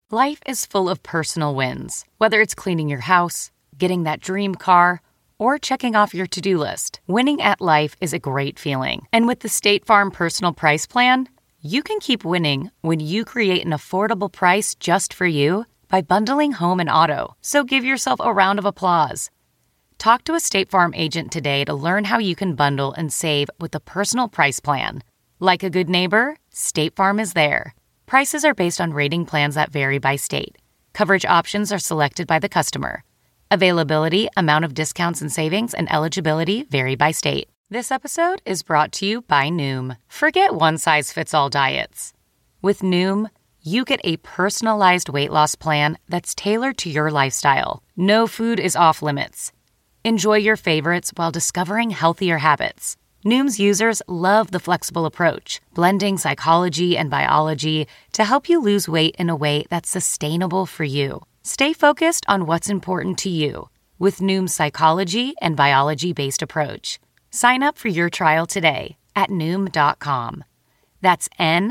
Life is full of personal wins, whether it's cleaning your house, getting that dream car, or checking off your to-do list. Winning at life is a great feeling. And with the State Farm Personal Price Plan, you can keep winning when you create an affordable price just for you by bundling home and auto. So give yourself a round of applause. Talk to a State Farm agent today to learn how you can bundle and save with the Personal Price Plan. Like a good neighbor, State Farm is there. Prices are based on rating plans that vary by state. Coverage options are selected by the customer. Availability, amount of discounts and savings, and eligibility vary by state. This episode is brought to you by Noom. Forget one-size-fits-all diets. With Noom, you get a personalized weight loss plan that's tailored to your lifestyle. No food is off limits. Enjoy your favorites while discovering healthier habits. Noom's users love the flexible approach, blending psychology and biology to help you lose weight in a way that's sustainable for you. Stay focused on what's important to you with Noom's psychology and biology-based approach. Sign up for your trial today at Noom.com. That's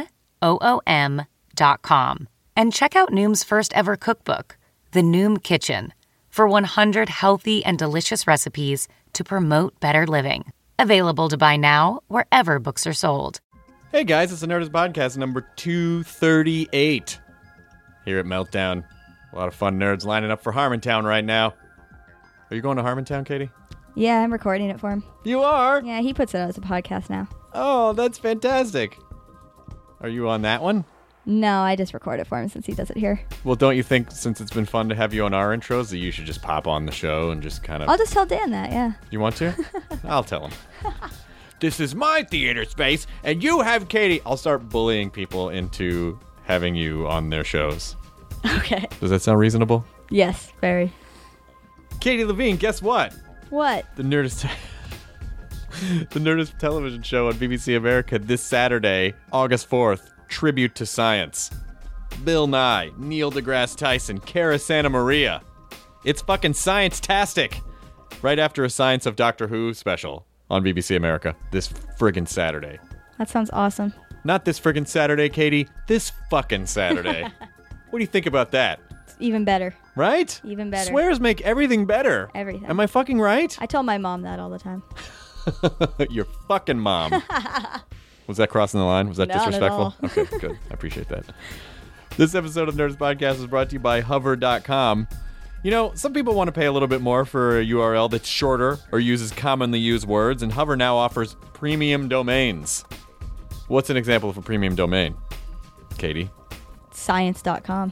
Noom.com. And check out Noom's first ever cookbook, The Noom Kitchen, for 100 healthy and delicious recipes to promote better living. Available to buy now wherever books are sold. Hey guys, it's the Nerdist Podcast number 238 here at Meltdown. A lot of fun nerds lining up for Harmontown right now. Are you going to Harmontown, Katie? Yeah, I'm recording it for him. You are? Yeah, he puts it out as a podcast now. Oh, that's fantastic. Are you on that one? No, I just record it for him since he does it here. Well, don't you think since it's been fun to have you on our intros that you should just pop on the show and just kind of... I'll just tell Dan that, yeah. You want to? I'll tell him. This is my theater space, and you have Katie. I'll start bullying people into having you on their shows. Okay. Does that sound reasonable? Yes, very. Katie Levine, guess what? What? The Nerdist television show on BBC America this Saturday, August 4th. Tribute to science. Bill Nye, Neil deGrasse Tyson, Cara Santa Maria. It's fucking science-tastic. Right after a Science of Doctor Who special on BBC America this friggin' Saturday. That sounds awesome. Not this friggin' Saturday, Katie. This fucking Saturday. What do you think about that? It's even better. Right? Even better. Swears make everything better. Everything. Am I fucking right? I tell my mom that all the time. Your fucking mom. Was that crossing the line? Was that Not disrespectful? at all. Okay, good. I appreciate that. This episode of Nerdist Podcast is brought to you by Hover.com. You know, some people want to pay a little bit more for a URL that's shorter or uses commonly used words, and Hover now offers premium domains. What's an example of a premium domain, Katie? Science.com.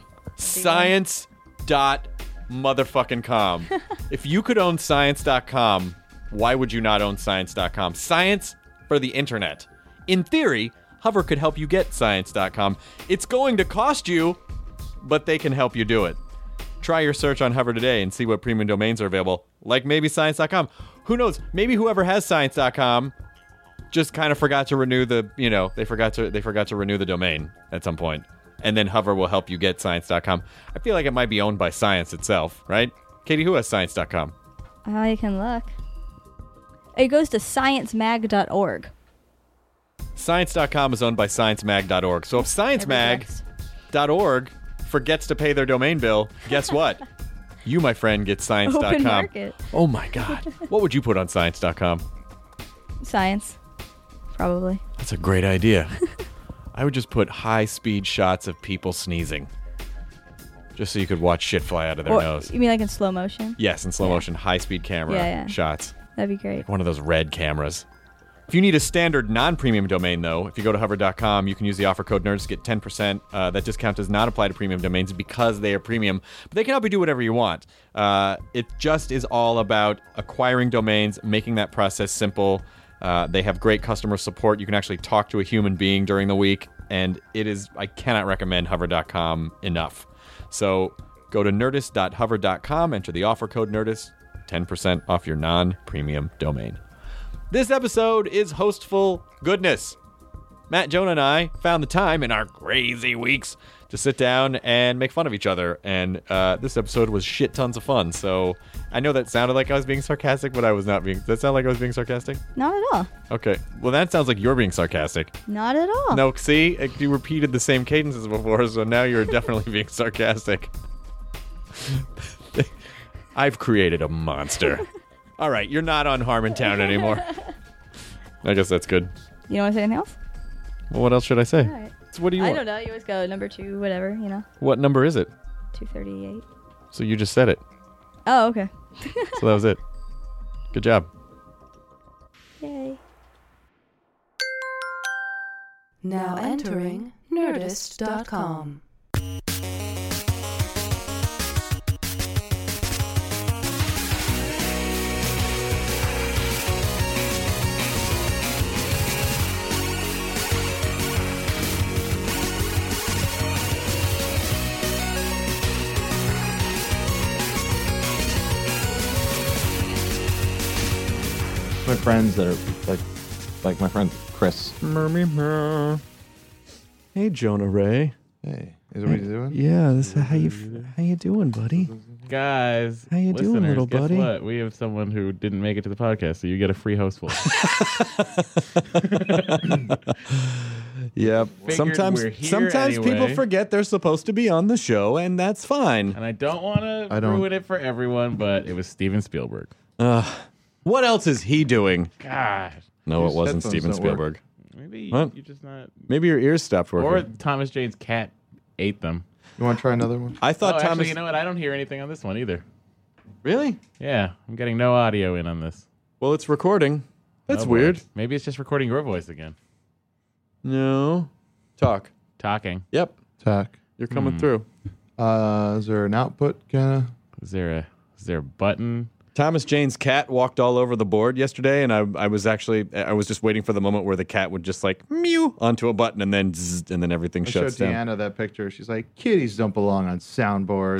Science.motherfucking.com. If you could own Science.com, why would you not own Science.com? Science for the internet. In theory, Hover could help you get Science.com. It's going to cost you, but they can help you do it. Try your search on Hover today and see what premium domains are available, like maybe Science.com. Who knows? Maybe whoever has Science.com just kind of forgot to renew the, they forgot to renew the domain at some point. And then Hover will help you get Science.com. I feel like it might be owned by Science itself, right? Katie, who has Science.com? You can look. It goes to sciencemag.org. Science.com is owned by sciencemag.org. So if sciencemag.org forgets to pay their domain bill, guess what? You, my friend, get Science.com. Open market. Oh my God. What would you put on Science.com? Science. Probably. That's a great idea. I would just put high-speed shots of people sneezing. Just so you could watch shit fly out of their nose. You mean like in slow motion? Yes, in slow motion, high-speed camera shots. That'd be great. One of those red cameras. If you need a standard non-premium domain, though, if you go to hover.com, you can use the offer code NERDS to get 10%. That discount does not apply to premium domains because they are premium, but they can help you do whatever you want. It just is all about acquiring domains, making that process simple. They have great customer support. You can actually talk to a human being during the week, and I cannot recommend hover.com enough. So go to nerdist.hover.com, enter the offer code NERDIST, 10% off your non-premium domain. This episode is hostful goodness. Matt, Jonah, and I found the time in our crazy weeks to sit down and make fun of each other. And this episode was shit tons of fun. So I know that sounded like I was being sarcastic, but I was not being. Does that sound like I was being sarcastic? Not at all. Okay. Well, that sounds like you're being sarcastic. Not at all. No, see? You repeated the same cadences before, so now you're definitely being sarcastic. I've created a monster. All right, you're not on Harmontown anymore. I guess that's good. You don't want to say anything else? Well, what else should I say? All right. So what do you I want? don't know. You always go number 2, whatever, you know. What number is it? 238. So you just said it. Oh, okay. So that was it. Good job. Yay. Now entering Nerdist.com. My friends that are like my friend Chris. Hey, Jonah Ray. Hey, is that what you doing? Yeah, this how you doing, buddy? Guys, How you doing, listeners, little guess buddy? What? We have someone who didn't make it to the podcast, so you get a free hostful. Yep. Figured we're here Sometimes people anyway. forget they're supposed to be on the show, and that's fine. And I don't want to ruin it for everyone, but it was Steven Spielberg. What else is he doing? God, No, His it wasn't headphones Steven don't work. Spielberg. maybe What? you're just not. Maybe your ears stopped working. Or Thomas Jane's cat ate them. You want to try another one? I thought Thomas. Actually, you know what? I don't hear anything on this one either. Really? Yeah, I'm getting no audio in on this. Well, it's recording. That's Oh, boy. weird. Maybe it's just recording your voice again. No. Talk. Talking. Yep. Tack. You're coming through. Is there an output kind of? Is there a button? Thomas Jane's cat walked all over the board yesterday, and I was just waiting for the moment where the cat would just like mew onto a button and then zzz, and then everything I showed shuts down. Deanna that picture. She's like, kitties don't belong on soundboards.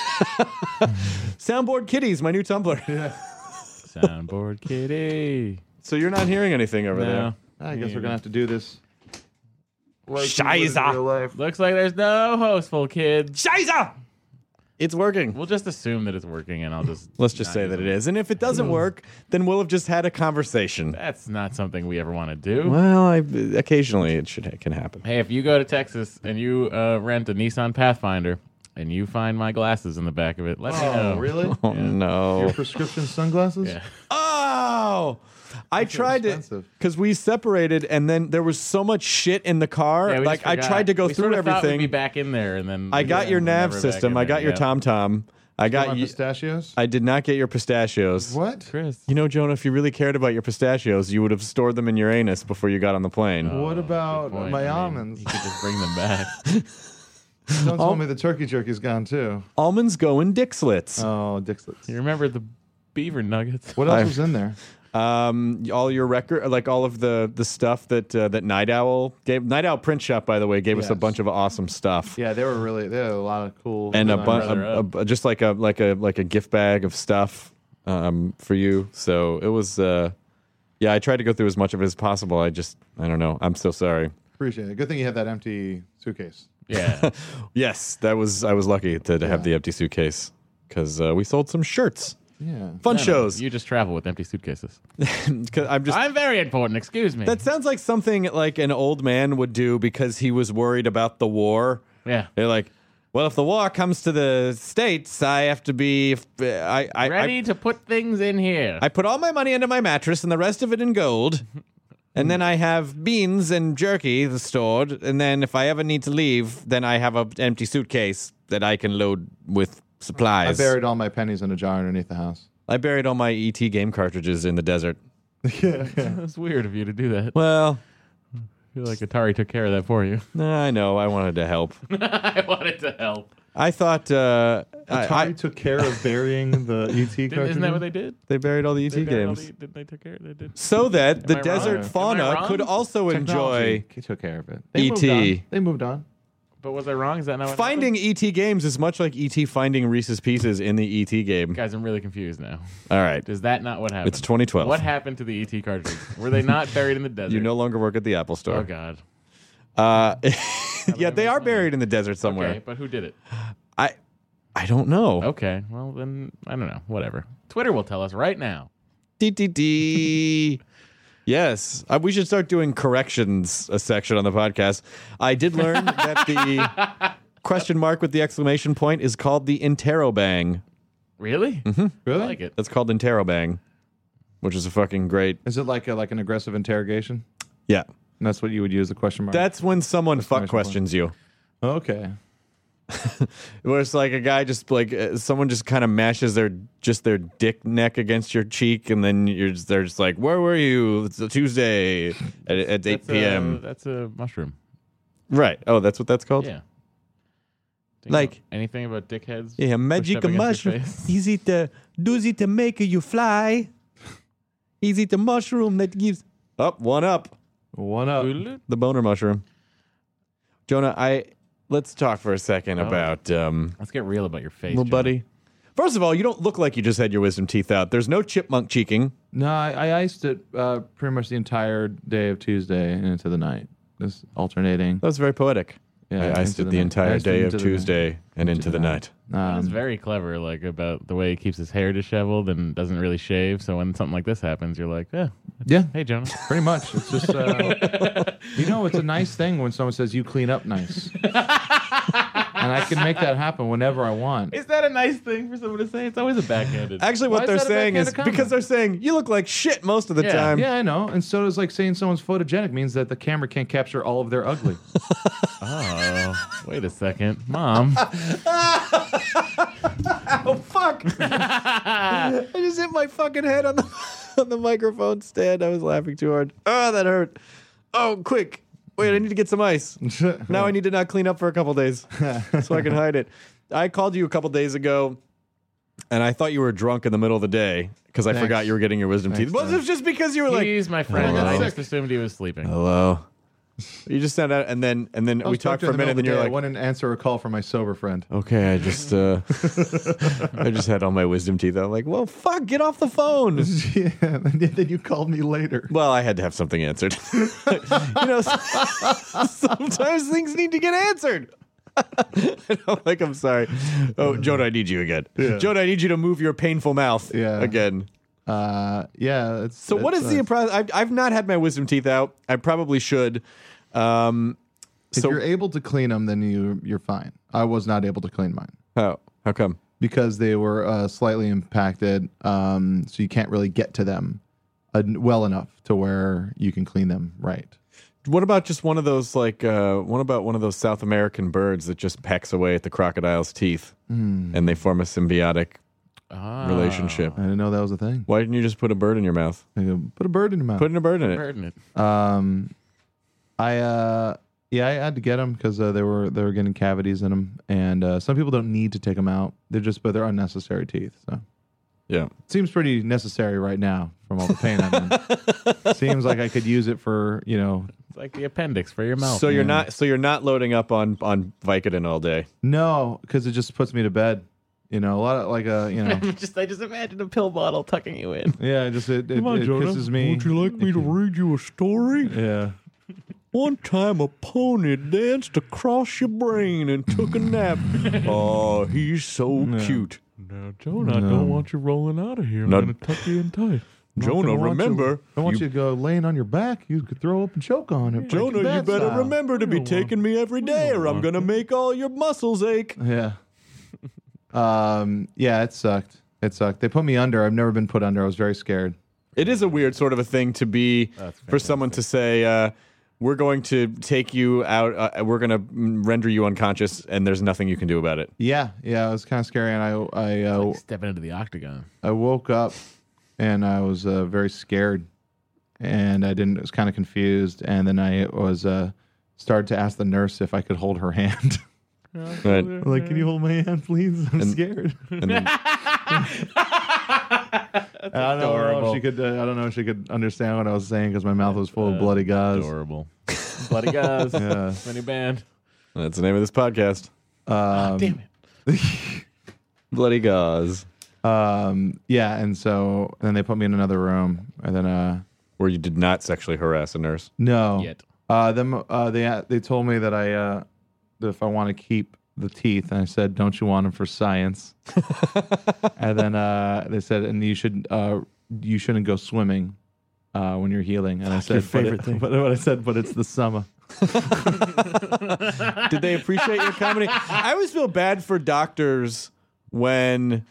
Soundboard Kitties, my new Tumblr. Soundboard kitty. So you're not hearing anything over No. I guess we're gonna have to do this. Scheiße. Real life. Looks like there's no hostful, kids. Scheiße! It's working. We'll just assume that it's working, and I'll just Let's just say that it is. And if it doesn't work, then we'll have just had a conversation. That's not something we ever want to do. Well, occasionally it can happen. Hey, if you go to Texas and you rent a Nissan Pathfinder and you find my glasses in the back of it, let me know. Oh, really? Oh no! Your prescription sunglasses? Yeah. Oh, I tried to expensive. because we separated, and then there was so much shit in the car. Yeah, we like just I forgot. tried to go we through sort of thought we'd everything. be back in there, and then I got your we're nav never back system. in I there. got your Yep. TomTom. I You got want you. pistachios? I did not get your pistachios. What? Chris. You know, Jonah, if you really cared about your pistachios, you would have stored them in your anus before you got on the plane. What about Point. my I mean, almonds? You could just bring them back. Don't tell me the turkey jerky's gone too. Almonds go in dick slits. Oh, Dixlets. You remember the beaver nuggets? What else was in there? All your record, like all of the stuff that Night Owl gave. Night Owl Print Shop, by the way, gave us a Yes. bunch of awesome stuff. Yeah, they had a lot of cool. And designs. just like a gift bag of stuff for you. So it was yeah. I tried to go through as much of it as possible. I don't know. I'm so sorry. Appreciate it. Good thing you have that empty suitcase. Yeah. Yes, I was lucky to have the empty suitcase because we sold some shirts. Yeah. Fun No, shows. You just travel with empty suitcases. 'Cause I'm very important. Excuse me. That sounds like something like an old man would do because he was worried about the war. yeah. They're like, well, if the war comes to the States, I have to be. Ready to put things in here. I put all my money into my mattress and the rest of it in gold. And then I have beans and jerky stored. And then if I ever need to leave, then I have an empty suitcase that I can load with I supplies. buried all my pennies in a jar underneath the house. I buried all my ET game cartridges in the desert. That's weird of you to do that. Well, I feel like Atari took care of that for you. I know. I wanted to help. I wanted to help. I thought Atari took care of burying the ET cartridges. Isn't that what they did? they buried all the ET They buried all games. Didn't they take care? They did. So that the I desert wrong? Am I fauna wrong? could also enjoy He took care of it. E.T.. They moved on. But was I wrong? Is that not what finding happened? ET games is much like ET finding Reese's Pieces in the ET game. Guys, I'm really confused now. All right. Is that not what happened? It's 2012. What happened to the ET cartridges? Were they not buried in the desert? You no longer work at the Apple Oh Store. God. Yeah, they are buried in the desert somewhere. Okay, but who did it? I don't know. Okay, well then I don't know. Whatever. Twitter will tell us right now. DDD. Yes, we should start doing corrections a section on the podcast. I did learn that the question mark with the exclamation point is called the interrobang. Really? Really? I like it. That's called interrobang, which is a fucking great. Is it like an aggressive interrogation? Yeah, And that's what you would use the question mark? that's when someone fuck Exclamation questions you. Okay. Where it's like a guy just like someone just kind of mashes their dick neck against your cheek, and then they're just like, "Where were you? It's a Tuesday at 8 p.m." That's a mushroom. Right. Oh, that's what that's called. Yeah. Do you know Like anything about dickheads? yeah, magic pushed up against your mushroom. face? Is it to make you fly? Is it the mushroom that gives up? One up. One up. The boner mushroom. Jonah, let's talk for a second about Let's get real about your face, little Jonah. buddy. First of all, you don't look like you just had your wisdom teeth out. There's no chipmunk cheeking. No, I iced it pretty much the entire day of Tuesday and into the night. Just alternating. That was very poetic. Yeah, I iced into it the the night. entire Iced it day of into the Tuesday and into the night. It's very clever, like about the way he keeps his hair disheveled and doesn't really shave. So when something like this happens, you're like, Yeah, hey, Jonah. pretty much. It's just, it's a nice thing when someone says you clean up nice. And I can make that happen whenever I want. Is that a nice thing for someone to say? It's always a backhanded. Actually, Why what is they're that a saying is backhanded comment? because they're saying you look like shit most of the Yeah. time. Yeah, I know. And so does like saying someone's photogenic means that the camera can't capture all of their ugly. Oh, wait a second. Mom. Oh fuck! I just hit my fucking head on the microphone stand. I was laughing too hard. Oh, that hurt. Oh, quick! Wait, I need to get some ice. Now I need to not clean up for a couple days so I can hide it. I called you a couple days ago, and I thought you were drunk in the middle of the day because I Thanks. forgot you were getting your wisdom Thanks, teeth. Was it just because you were like, He's my friend, and I Hello. just assumed he was sleeping. hello? You just sound out, and then we talked for a minute, and then you're I like, went and answer a call from my sober friend. okay, I just I just had all my wisdom teeth out. I'm like, well, fuck, get off the phone. Yeah, and then you called me later. Well, I had to have something answered. Sometimes things need to get answered. I'm sorry. Oh, Jonah, I need you again. Jonah, I need you to move your painful mouth again. Yeah. So what is the process? I've not had my wisdom teeth out. I probably should. If you're able to clean them, then you're fine. I was not able to clean mine How come? because they were slightly impacted, so you can't really get to them well enough to where you can clean them right. What about just one of those one of those South American birds that just pecks away at the crocodile's teeth and they form a symbiotic relationship? I didn't know that was a thing. Why didn't you just put a bird in your mouth? I go, put a bird in your mouth. Put a bird in it. Burden it. I had to get them because they were getting cavities in them, and some people don't need to take them out. But they're unnecessary teeth. So Yeah. it seems pretty necessary right now from all the pain I'm in. Seems like I could use it for It's like the appendix for your mouth. So you're not loading up on Vicodin all day. No, because it just puts me to bed. A lot of I just imagine a pill bottle tucking you in. yeah, it pisses me. like me to read you a story? Yeah. One time a pony danced across your brain and took a nap. Oh, he's so cute. Now, Jonah, I don't want you rolling out of here. I'm No. going to tuck you in tight. Jonah, remember. I want you to go laying on your back. You could throw up and choke on it. Jonah, Breaking you Bad better style. remember to be taking me every day or I'm going to make all your muscles ache. Yeah. Yeah, it sucked. They put me under. I've never been put under. I was very scared. It is a weird sort of a thing to be for someone to say, we're going to take you out, we're going to render you unconscious, and there's nothing you can do about it. Yeah, it was kind of scary. And I Stepping into the octagon. woke up and I was very scared, and I was kind of confused. And then I was started to ask the nurse if I could hold her hand. Right. Like, can you hold my hand, please? I'm scared. And then, I don't know if she could. I don't know if she could understand what I was saying because my mouth was full of bloody gauze. Adorable. Bloody guys. Yeah. My new band. that's the name of this podcast. Damn it. Bloody Gauze. Yeah, and so then they put me in another room, and then Where you did not sexually harass a nurse. no, Yet. they told me that if I want to keep the teeth, and I said, "Don't you want them for science?" And then they said, "And you shouldn't go swimming when you're healing." And I said, favorite thing. But I said, "But it's the summer." Did they appreciate your comedy? I always feel bad for doctors when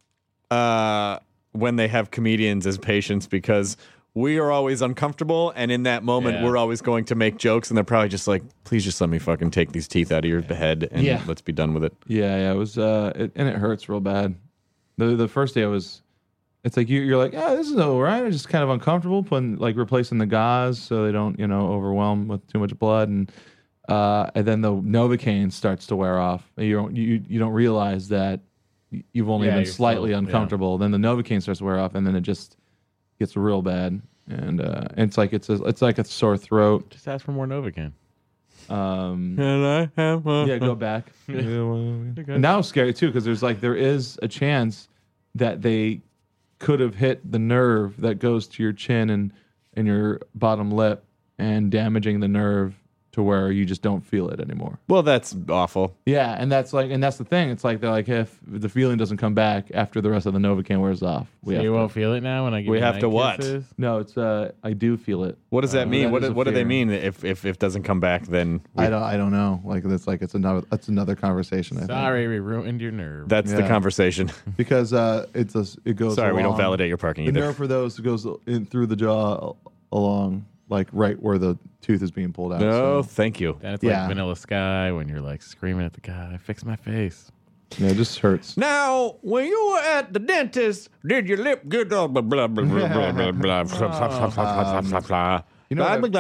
they have comedians as patients because we are always uncomfortable, and in that moment, we're always going to make jokes, and they're probably just like, "Please just let me fucking take these teeth out of your head, and let's be done with it." Yeah, it was, and it hurts real bad. The first day it's like you're like, "Yeah, this is all right." It's just kind of uncomfortable, replacing the gauze so they don't, overwhelm with too much blood, and then the Novocaine starts to wear off. You don't realize that you've only been slightly uncomfortable. Then the Novocaine starts to wear off, and then it just gets real bad, and it's like a sore throat. Just ask for more Novocaine. Can I have one? Yeah, go back. And now it's scary too because there is a chance that they could have hit the nerve that goes to your chin and your bottom lip and damaging the nerve to where you just don't feel it anymore. Well, that's awful. Yeah, and that's the thing. It's like they're like, if the feeling doesn't come back after the rest of the Novocaine wears off, you won't feel it now when I give we you have to what? kisses? No, it's I do feel it. What does that mean? that is What do they fear. mean if it doesn't come back? Then I don't know. It's another conversation. I think. Sorry, we ruined your nerve. that's the Yeah. conversation. Because it goes. Sorry, we don't along- validate your parking The either. nerve for those goes in through the jaw along, like right where the tooth is being pulled out. No, So, thank you. Then it's like Yeah. Vanilla Sky when you're like screaming at the guy, "Fix my face." yeah, it just hurts. Now, when you were at the dentist, did your lip get all blah blah blah blah blah blah blah blah blah? You know what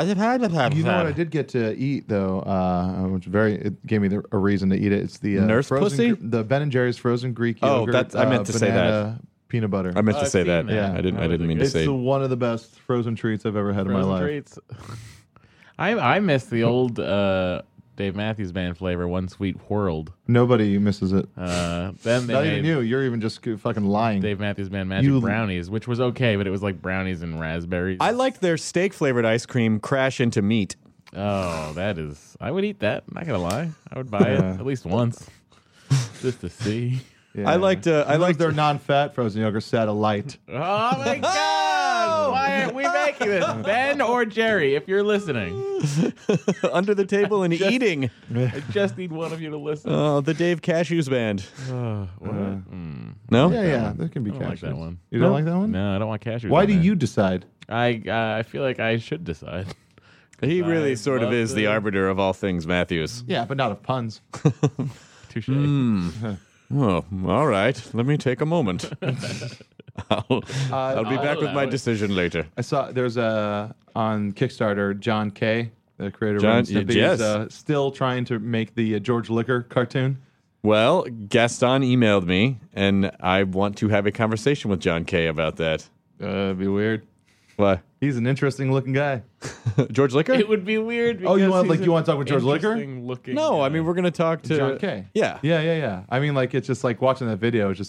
I did get to eat though, which it gave me a reason to eat it. It's the Nurse frozen, pussy? the Ben and Jerry's frozen Greek Oh, yogurt. I meant to say that. banana Peanut butter. I meant to I've say seen that. that. Yeah. I didn't mean to It's say. one of the best frozen treats I've ever had in my Frozen life. treats. I miss the old Dave Matthews Band flavor, One Sweet Whirled. Nobody misses it. Then they Not made even you. You're even just fucking lying. Dave Matthews Band Magic You- Brownies, which was okay, but it was like brownies and raspberries. I like their steak flavored ice cream. Crash into meat. Oh, that is. I would eat that. I'm not gonna lie. I would buy it Yeah. at least once, just to see. Yeah. I liked their non-fat frozen yogurt satellite. Oh my God! Why aren't we making this, Ben or Jerry? If you're listening, under the table and eating. I just need one of you to listen. Oh, the Dave Cashews band. What? No? Yeah, that can be I don't like cashews. that one. You don't like that one? No, I don't want cashews. Why on do there. you decide? I feel like I should decide. He really I sort of love is the the- arbiter of all things, Matthews. Yeah, but not of puns. Touche. Oh, all right. Let me take a moment. I'll be back with allow my it. decision later. I saw there's on Kickstarter, John Kay, the creator of John- Ren and Stimpy, yes. is still trying to make the George Liquor cartoon. Well, Gaston emailed me, and I want to have a conversation with John Kay about that. It'd be weird. What? He's an interesting looking guy. George Liquor? It would be weird. Oh, you because want- he's like, you want to talk with George Liquor? interesting looking No, I guy. mean, we're going to talk to John Kay. Yeah. Yeah. I mean, like it's just like watching that video. It's just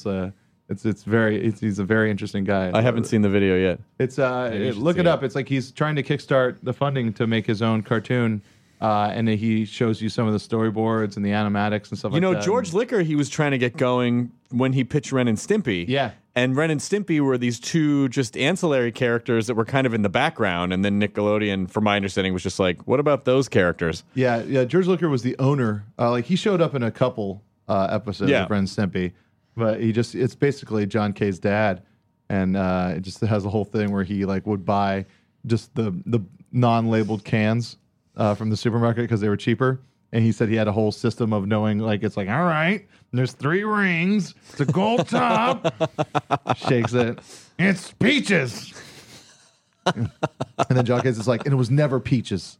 he's a very interesting guy. I haven't seen the video yet. It's you should look see it up. it. It's like he's trying to kickstart the funding to make his own cartoon, and then he shows you some of the storyboards and the animatics and stuff. You like know, that. George Liquor, he was trying to get going when he pitched Ren and Stimpy. Yeah. And Ren and Stimpy were these two just ancillary characters that were kind of in the background. And then Nickelodeon, from my understanding, was just like, what about those characters? Yeah. George Liquor was the owner. Like he showed up in a couple episodes Yeah. of Ren and Stimpy, but it's basically John Kay's dad, and it just has a whole thing where he like would buy just the non-labeled cans from the supermarket because they were cheaper. And he said he had a whole system of knowing, like, it's like, all right, there's 3 rings, it's a gold top, shakes it, it's peaches. And then John Case is like, and it was never peaches.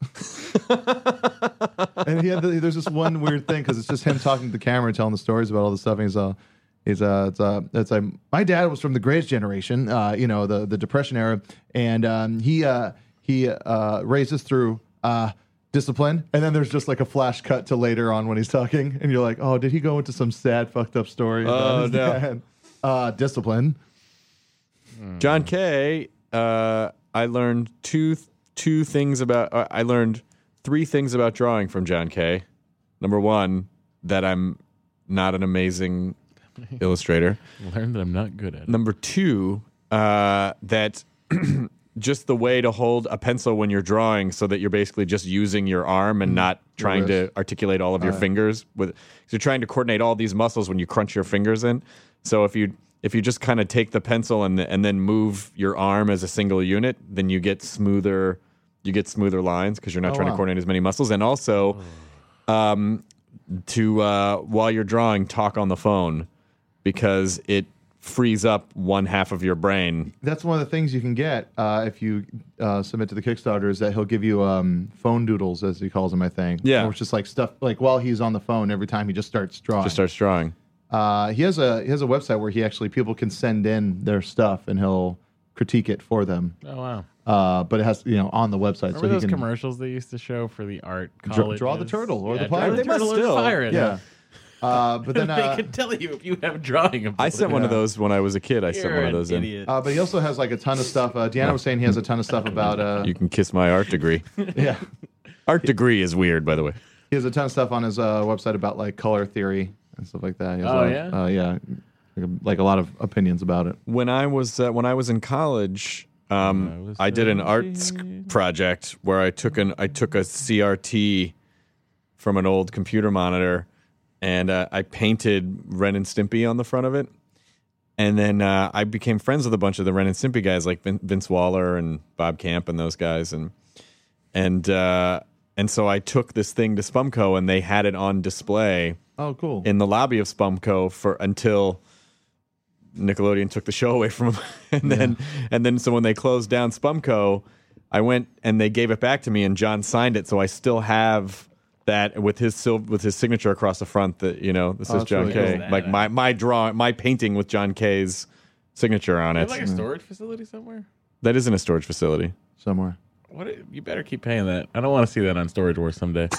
And there's this one weird thing because it's just him talking to the camera and telling the stories about all the stuff. And it's like, my dad was from the greatest generation, the Depression era, and he raised us through discipline. And then there's just like a flash cut to later on when he's talking, and you're like, oh, did he go into some sad, fucked up story about his dad? Discipline. John Kay, I learned I learned 3 things about drawing from John Kay. Number one, that I'm not an amazing illustrator. Learned that I'm not good at it. Number two, that just the way to hold a pencil when you're drawing so that you're basically just using your arm and not trying to articulate all of your fingers. Cause you're trying to coordinate all these muscles when you crunch your fingers in. So if you just kind of take the pencil and then move your arm as a single unit, then you get smoother lines because you're not trying to coordinate as many muscles. And also, while you're drawing, talk on the phone because it frees up one half of your brain. That's one of the things you can get if you submit to the Kickstarter is that he'll give you phone doodles, as he calls them, I think. Yeah. Or it's just like stuff, like while he's on the phone, every time he just starts drawing. Just starts drawing. He has a website where people can send in their stuff and he'll critique it for them. Oh, wow. But it has, on the website. Remember so those he can commercial they used to show for the art colleges? draw the turtle or the draw pirate. the They must turtle or the still. pirate. Yeah. But then they can tell you if you have a drawing of I sent one of those when I was a kid. I sent one of those in. but he also has like a ton of stuff. Deanna was saying he has a ton of stuff about You can kiss my art degree. yeah. Art degree is weird, by the way. He has a ton of stuff on his website about like color theory and stuff like that. He has yeah? like a lot of opinions about it. When I was in college, I did an arts project where I took a CRT from an old computer monitor, and I painted Ren and Stimpy on the front of it. And then I became friends with a bunch of the Ren and Stimpy guys, like Vince Waller and Bob Camp and those guys, and so I took this thing to Spumco, and they had it on display. Oh, cool. In the lobby of Spumco until Nickelodeon took the show away from them, and then so when they closed down Spumco, I went and they gave it back to me, and John signed it, so I still have that with his signature across the front. That this is John really Kay, cool. like my painting with John Kay's signature on it. Like a storage facility somewhere? That isn't a storage facility. Somewhere. What? You better keep paying that. I don't want to see that on Storage Wars someday.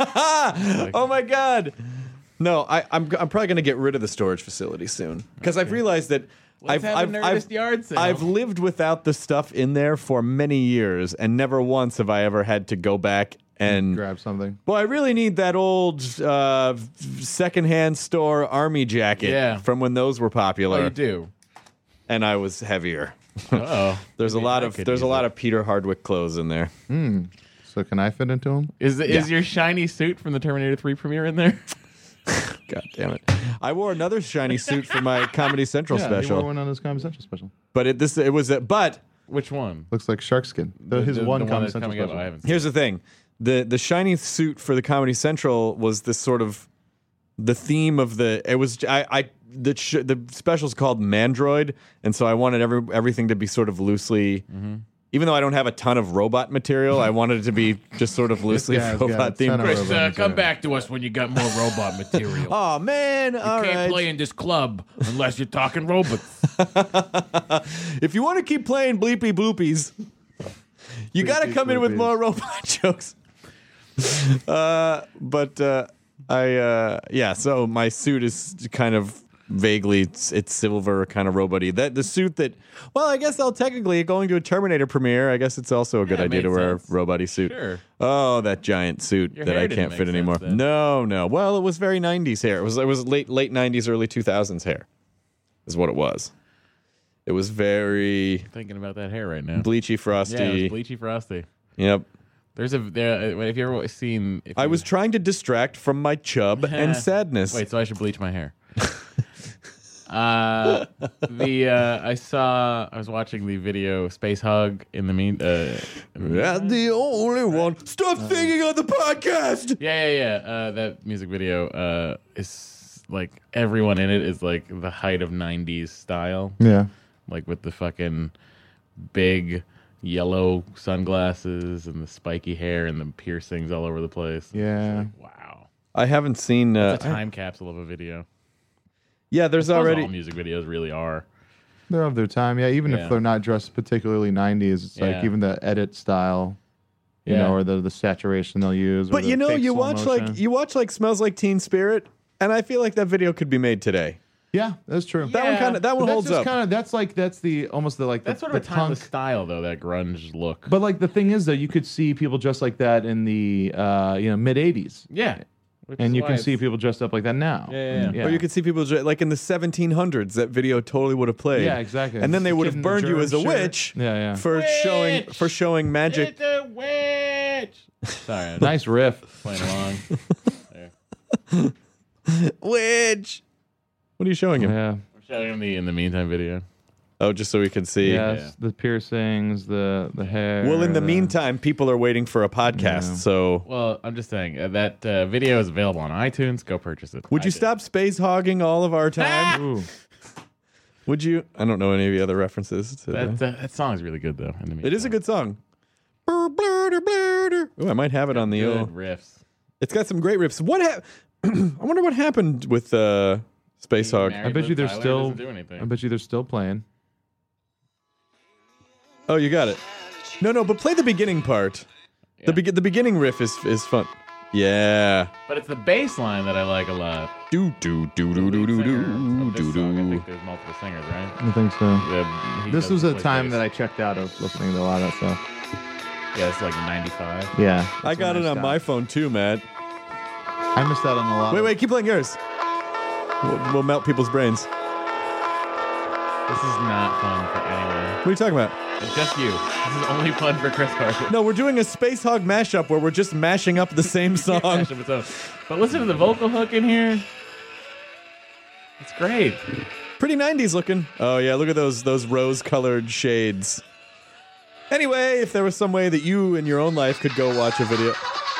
Oh my God! No, I'm probably going to get rid of the storage facility soon because I've realized that Let's have a Nerdist yard sale. I've lived without the stuff in there for many years, and never once have I ever had to go back and Grab something. Well, I really need that old secondhand store army jacket from when those were popular. Oh, you do. And I was heavier. Oh, There's a lot of Peter Hardwick clothes in there. So can I fit into him? Is your shiny suit from the Terminator 3 premiere in there? God damn it! I wore another shiny suit for my Comedy Central He special, wore one on his Comedy Central special. but but Which one? Looks like shark skin. His one the Comedy that's Central coming up. special. I haven't seen. here's the thing: the shiny suit for the Comedy Central was this sort of the theme of the. It was the special's called Mandroid, and so I wanted everything to be sort of loosely. Even though I don't have a ton of robot material, I wanted it to be just sort of loosely Yeah, it's got robot a ton themed. of Chris, robot come material. back to us when you got more robot material. Oh man! All Can't right. play in this club unless you're talking robots. If you want to keep playing bleepy bloopies, you got to Bleepy come in with bloopies. more robot jokes. So my suit is kind of vaguely it's silver, kind of robot-y. The suit that, well, I guess I'll technically going to a Terminator premiere. I guess it's also a good Yeah, it idea to made wear sense. a robot-y suit. Sure. Oh, that giant suit Your that hair I didn't can't make fit sense anymore. then. No. Well, it was very 90s hair. It was late 90s, early 2000s hair. Is what it was. It was very Thinking about that hair right now. bleachy, frosty. Yeah, it was bleachy frosty. Yep. There's if you ever seen. I was trying to distract from my chub and sadness. Wait, so I should bleach my hair. I was watching the video Space Hug in the That's the only one. Stop thinking on the podcast. Yeah. That music video is like everyone in it is like the height of 90s style. Yeah. Like with the fucking big yellow sunglasses and the spiky hair and the piercings all over the place. Yeah. Wow. I haven't seen. It's a time capsule of a video. Yeah, there's All already. music videos really are. They're of their time. Yeah. Even Yeah. if they're not dressed particularly 90s, it's like Yeah. even the edit style, you Yeah. know, or the saturation they'll use. or But the you know, fake you slow watch motion. Smells Like Teen Spirit, and I feel like that video could be made today. Yeah, that's true. That one holds up. That's almost the That's the sort of a timeless punk. style, though, that grunge look. But like the thing is, though, you could see people dressed like that in the mid '80s. Yeah. Which And is you why can it's- see people dressed up like that now. Yeah. Or you could see people like in the 1700s. That video totally would have played. Yeah, exactly. And then they The would kid have in the burned you germ as a shirt. witch. Yeah. For showing magic. It's a witch. Sorry, I'm Nice riff. playing along. There. Witch. What are you showing him? Yeah. I'm showing him the In the Meantime video. Oh, just so we can see. Yes, Yeah. the piercings, the hair. Well, in the the- meantime, people are waiting for a podcast. Yeah. So, Well, I'm just saying that video is available on iTunes. Go purchase it. would I you did. stop space hogging all of our time? Ooh. Would you? I don't know any of the other references. To That song is really good though. In the It is a Meantime. good song. Ooh, I might have it on the. Good riffs. It's got some great riffs. I wonder what happened with Space Hog. Married I bet Liv you they're Tyler still. doesn't do anything. I bet you they're still playing. Oh, you got it. No, but play the beginning part. Yeah. The beginning riff is fun. Yeah. But it's the bass line that I like a lot. Do do do do do do do do I do. think there's multiple singers, right? I think so. He This does was a play time bass. that I checked out of listening to a lot of that stuff. Yeah, it's like 95. Yeah. I got it on my phone too, Matt. I missed out on a lot. Wait, keep playing yours. We'll melt people's brains. This is not fun for anyone. What are you talking about? It's just you. This is only fun for Chris Carter. No, we're doing a Space Hog mashup where we're just mashing up the same song. But listen to the vocal hook in here. It's great. Pretty 90s looking. Oh yeah, look at those rose-colored shades. Anyway, if there was some way that you in your own life could go watch a video.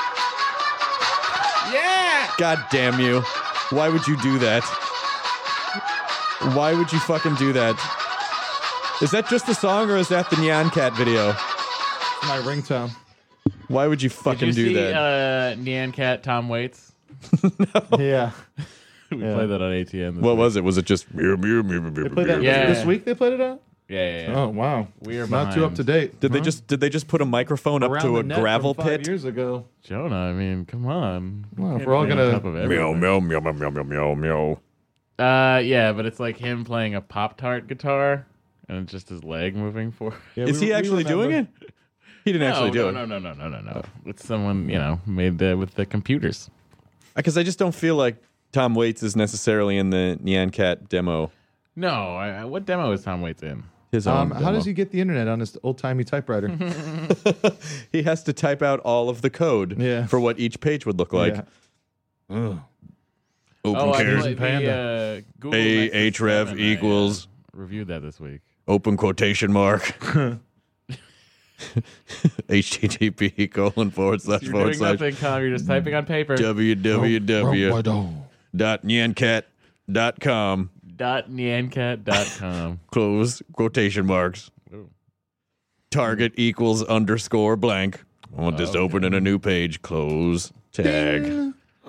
Yeah! God damn you. Why would you do that? Why would you fucking do that? Is that just the song or is that the Nyan Cat video? My ringtone. Why would you fucking Did you do see that? Nyan Cat Tom Waits? Yeah. We Yeah. played that on ATN. What was it? Was it just They played that Yeah. this week. They played it out. Yeah. Oh wow. We are not too behind. up to date. Did they just put a microphone up Around to the a net gravel from 5 pit? years ago? Jonah, I mean, come on. Well, if Can't we're all be on gonna- top of Meow everything. meow meow meow meow meow meow. Yeah, but it's like him playing a Pop-Tart guitar, and it's just his leg moving forward. Yeah, Is he actually doing it? He didn't actually do it. No. It's someone, made with the computers. Because I just don't feel like Tom Waits is necessarily in the Nyan Cat demo. No, what demo is Tom Waits in? His own How demo. does he get the internet on his old timey typewriter? He has to type out all of the code Yeah. for what each page would look like. Yeah. Ugh. Open I cares. played the Google A Nexus href 7, equals- I reviewed that this week. Open quotation mark. HTTP colon forward slash You're forward doing slash nothing, Tom. You're just typing on paper. www.nyancat.com .nyancat.com. close quotation marks. Ooh. Target equals underscore blank. I want this to open in a new page. Close tag.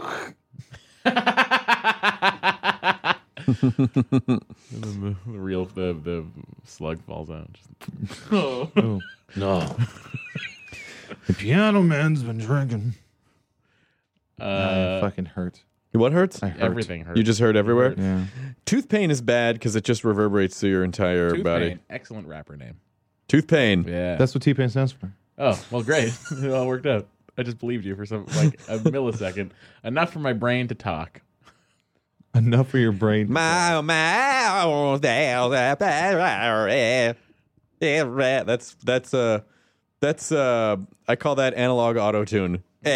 And then the slug falls out. Just, oh. No. The piano man's been drinking. I fucking hurt. What hurts? I hurt. Everything hurts. You just hurt everywhere? Yeah. Tooth pain is bad because it just reverberates through your entire Tooth body. Pain, excellent rapper name. Tooth pain. Yeah. That's what T-Pain stands for. Oh, well, great. It all worked out. I just believed you for a millisecond. Enough for my brain to talk. Enough for your brain. That's I call that analog auto-tune. I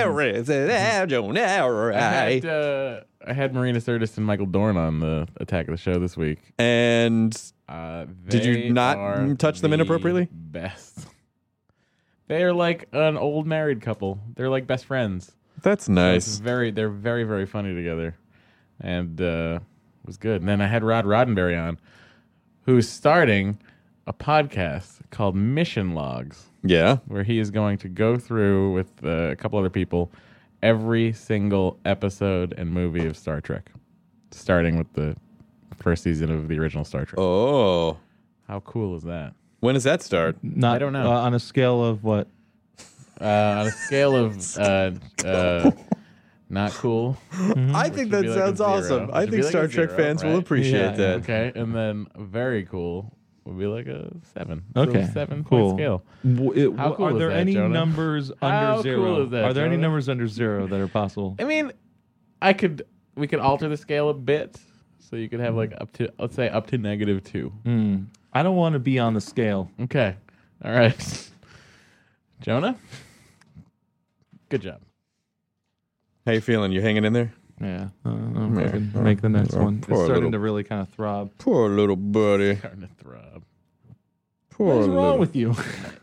had Marina Sirtis and Michael Dorn on the Attack of the Show this week. And did you They not are touch them the inappropriately? Best. They are like an old married couple. They're like best friends. That's It's nice. they're very, very funny together. And it was good. And then I had Rod Roddenberry on, who's starting a podcast called Mission Logs, Yeah. where he is going to go through with a couple other people every single episode and movie of Star Trek, starting with the first season of the original Star Trek. Oh. How cool is that? When does that start? Not, I don't know. on a scale of what? On a scale of not cool. I think that be like a sounds zero. awesome. Which I would be think like Star a Trek 0, fans will right? appreciate Yeah, that. Okay, and then very cool would be like a 7. Okay, 7 cool. point scale. Are How cool is there that, any Jonah? numbers under How zero? cool is that, Are there any Jonah? numbers under zero that are possible? I mean, We could alter the scale a bit, so you could have like up to, let's say, up to -2. I don't want to be on the scale. Okay. All right. Jonah? Good job. How you feeling? You hanging in there? Yeah. Make the next one. It's Poor starting little- to really kind of throb. Poor little buddy. Starting to throb. Poor What's wrong little- with you?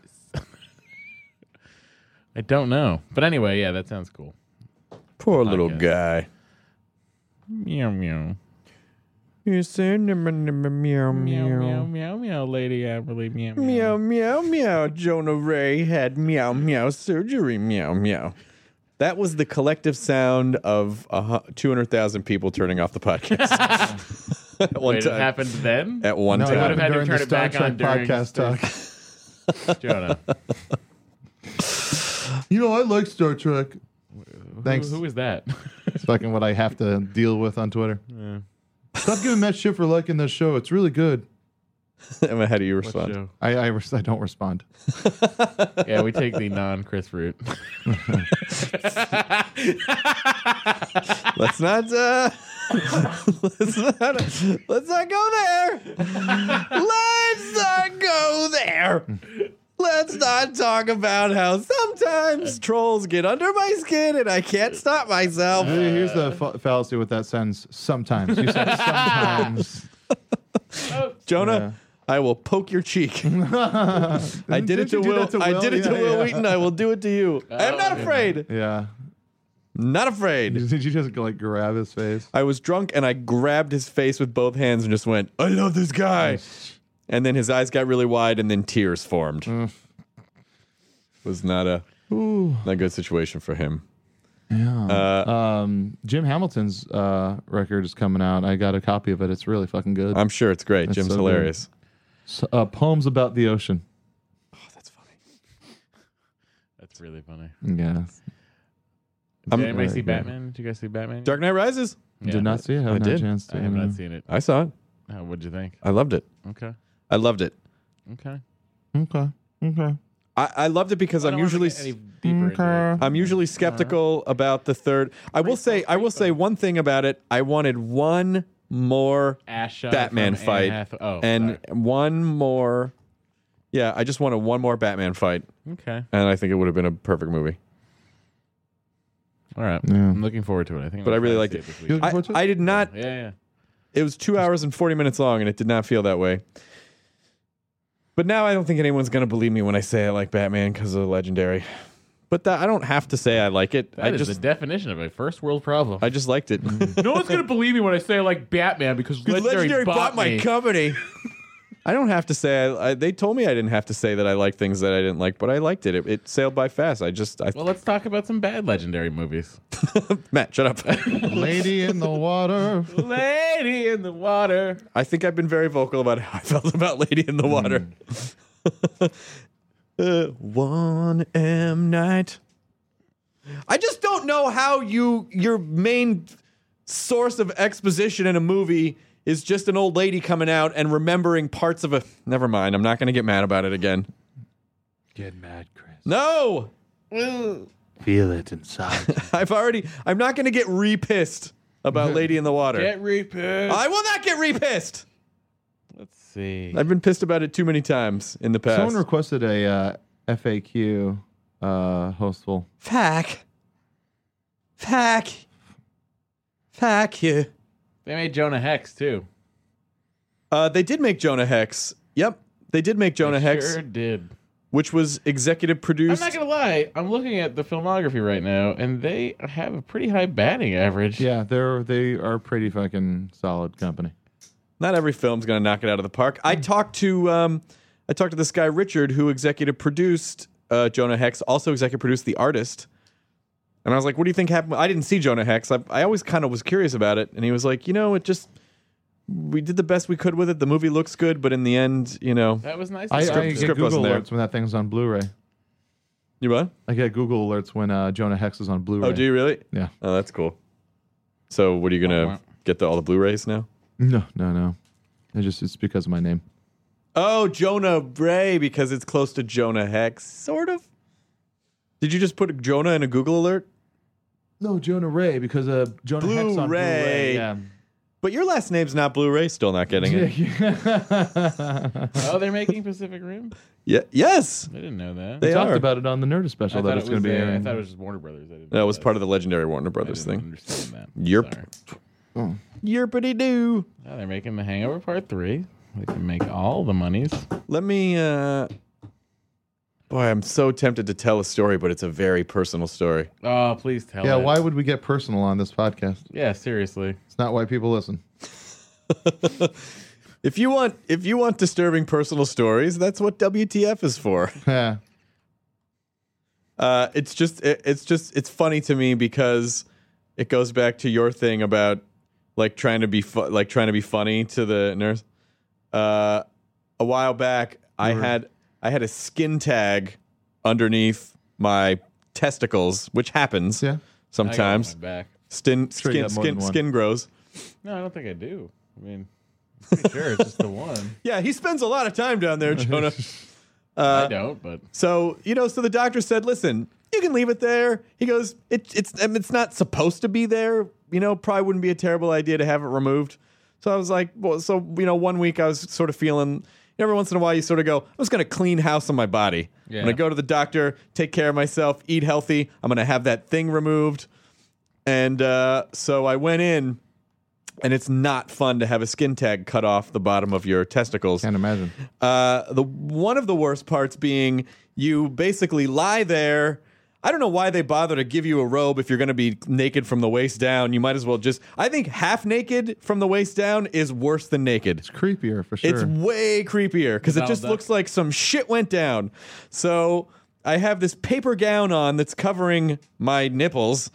I don't know. But anyway, yeah, that sounds cool. Poor little Podcast. guy. Meow, meow. You say meow meow Meow, meow, meow, meow, Lady Amberly. Meow, meow meow meow. Jonah Ray had meow meow surgery. Meow meow. That was the collective sound of 200,000 people turning off the podcast. At one Wait, it time. happened then? At one No, it would have time. had to during turn the it back Star on Trek during podcast talk. Jonah. You know, I like Star Trek. Thanks. Who is that? It's fucking what I have to deal with on Twitter. Yeah. Stop giving Matt shit for liking this show. It's really good. Emma, how do you What respond? show? I don't respond. Yeah, we take the non-Chris route. Let's not let's not go there. Let's not go there. Let's not talk about how sometimes trolls get under my skin and I can't stop myself. Here's the fallacy with that sentence. Sometimes. You said sometimes. Jonah, I will poke your cheek. I did it to Will. I did it to Will Wheaton. I will do it to you. I am not afraid. Yeah. Not afraid. Did you just like grab his face? I was drunk and I grabbed his face with both hands and just went, I love this guy. And then his eyes got really wide and then tears formed. Was not a good situation for him. Yeah. Jim Hamilton's record is coming out. I got a copy of it. It's really fucking good. I'm sure it's great. That's Jim's so hilarious. Poems about the ocean. Oh, that's funny. That's really funny. Yeah. Did anybody see Batman? Did you guys see Batman? Dark Knight Rises. Yeah. Did not see it. Haven't I had a did. chance to. I have not seen it. I saw it. What'd you think? I loved it. Okay. I loved it. Okay. Okay. I loved it because I'm usually I'm usually skeptical about the third. I will say one thing about it. I wanted one more Asha Batman from fight Anne Hathaway. and one more. Yeah, I just wanted one more Batman fight, Okay. and I think it would have been a perfect movie. All right. Yeah. I'm looking forward to it. I think. But I I'm really gonna liked see it. this You week. looking forward to it? I did not. Yeah. It was 2 hours and 40 minutes long, and it did not feel that way. But now I don't think anyone's going to believe me when I say I like Batman because of Legendary. But I don't have to say I like it. That is the definition of a first world problem. I just liked it. No one's gonna believe me when I say I like Batman because Legendary bought my me. company. I don't have to say. They told me I didn't have to say that I like things that I didn't like, but I liked it. It sailed by fast. Well, let's talk about some bad Legendary movies. Matt, shut up. Lady in the water. Lady in the water. I think I've been very vocal about how I felt about Lady in the Water. 1 M Night. I just don't know how your main source of exposition in a movie is just an old lady coming out and remembering parts of a. Never mind. I'm not going to get mad about it again. Get mad, Chris. No. Feel it inside. I'm not going to get re-pissed about Lady in the Water. Get repissed. I will not get re-pissed. Let's see. I've been pissed about it too many times in the past. Someone requested a FAQ hostful. Fuck you. They made Jonah Hex too. They did make Jonah Hex. Yep, they did make Jonah They Hex, Sure did. which was executive I'm produced. not gonna lie. I'm looking at the filmography right now, and they have a pretty high batting average. Yeah, they are pretty fucking solid company. Not every film's gonna knock it out of the park. I talked to this guy Richard, who executive produced Jonah Hex, also executive produced The Artist. And I was like, "What do you think happened?" I didn't see Jonah Hex. I always kind of was curious about it, and he was like, we did the best we could with it. The movie looks good, but in the end, That was nice. I script get wasn't Google there. alerts when that thing's on Blu-ray. You what? I get Google alerts when Jonah Hex is on Blu-ray. Oh, do you really? Yeah. Oh, that's cool. So, what are you gonna get all the Blu-rays now? No. It's because of my name. Oh, Jonah Ray, because it's close to Jonah Hex, sort of. Did you just put Jonah in a Google alert? No, Jonah Ray, because Jonah Hex on Blu-ray. Blu-ray. Yeah. But your last name's not Blu-ray. Still not getting it. Oh, they're making Pacific Rim? Yeah. Yes. I didn't know that. They We talked are. about it on the Nerdist special that it's going to be I airing. thought it was just Warner Brothers. I didn't That know was part of the legendary Warner I Brothers didn't thing. understand that. Yerp. Sorry. Yerpity doo. Oh, they're making The Hangover Part 3. They can make all the monies. Let me. Boy, I'm so tempted to tell a story, but it's a very personal story. Oh, please tell Yeah, it. why would we get personal on this podcast? Yeah, seriously. It's not why people listen. If you want disturbing personal stories, that's what WTF is for. Yeah. It's funny to me because it goes back to your thing about like trying to be funny to the nurse. A while back, I had a skin tag underneath my testicles, which happens Yeah. sometimes. I got it on my back. Skin you got more than one. skin grows. No, I don't think I do. I mean, I'm pretty sure it's just the one. Yeah, he spends a lot of time down there, Jonah. I don't, but So so the doctor said, "Listen, you can leave it there." He goes, "It's not supposed to be there. Probably wouldn't be a terrible idea to have it removed." So I was like, "Well, so 1 week I was sort of feeling." Every once in a while, you sort of go, "I'm just gonna clean house on my body. Yeah. I'm gonna go to the doctor, take care of myself, eat healthy. I'm gonna have that thing removed." And so I went in, and it's not fun to have a skin tag cut off the bottom of your testicles. Can't imagine. One of the worst parts being you basically lie there. I don't know why they bother to give you a robe if you're going to be naked from the waist down. You might as well I think half naked from the waist down is worse than naked. It's creepier for sure. It's way creepier because it Donald just Duck. looks like some shit went down. So I have this paper gown on that's covering my nipples,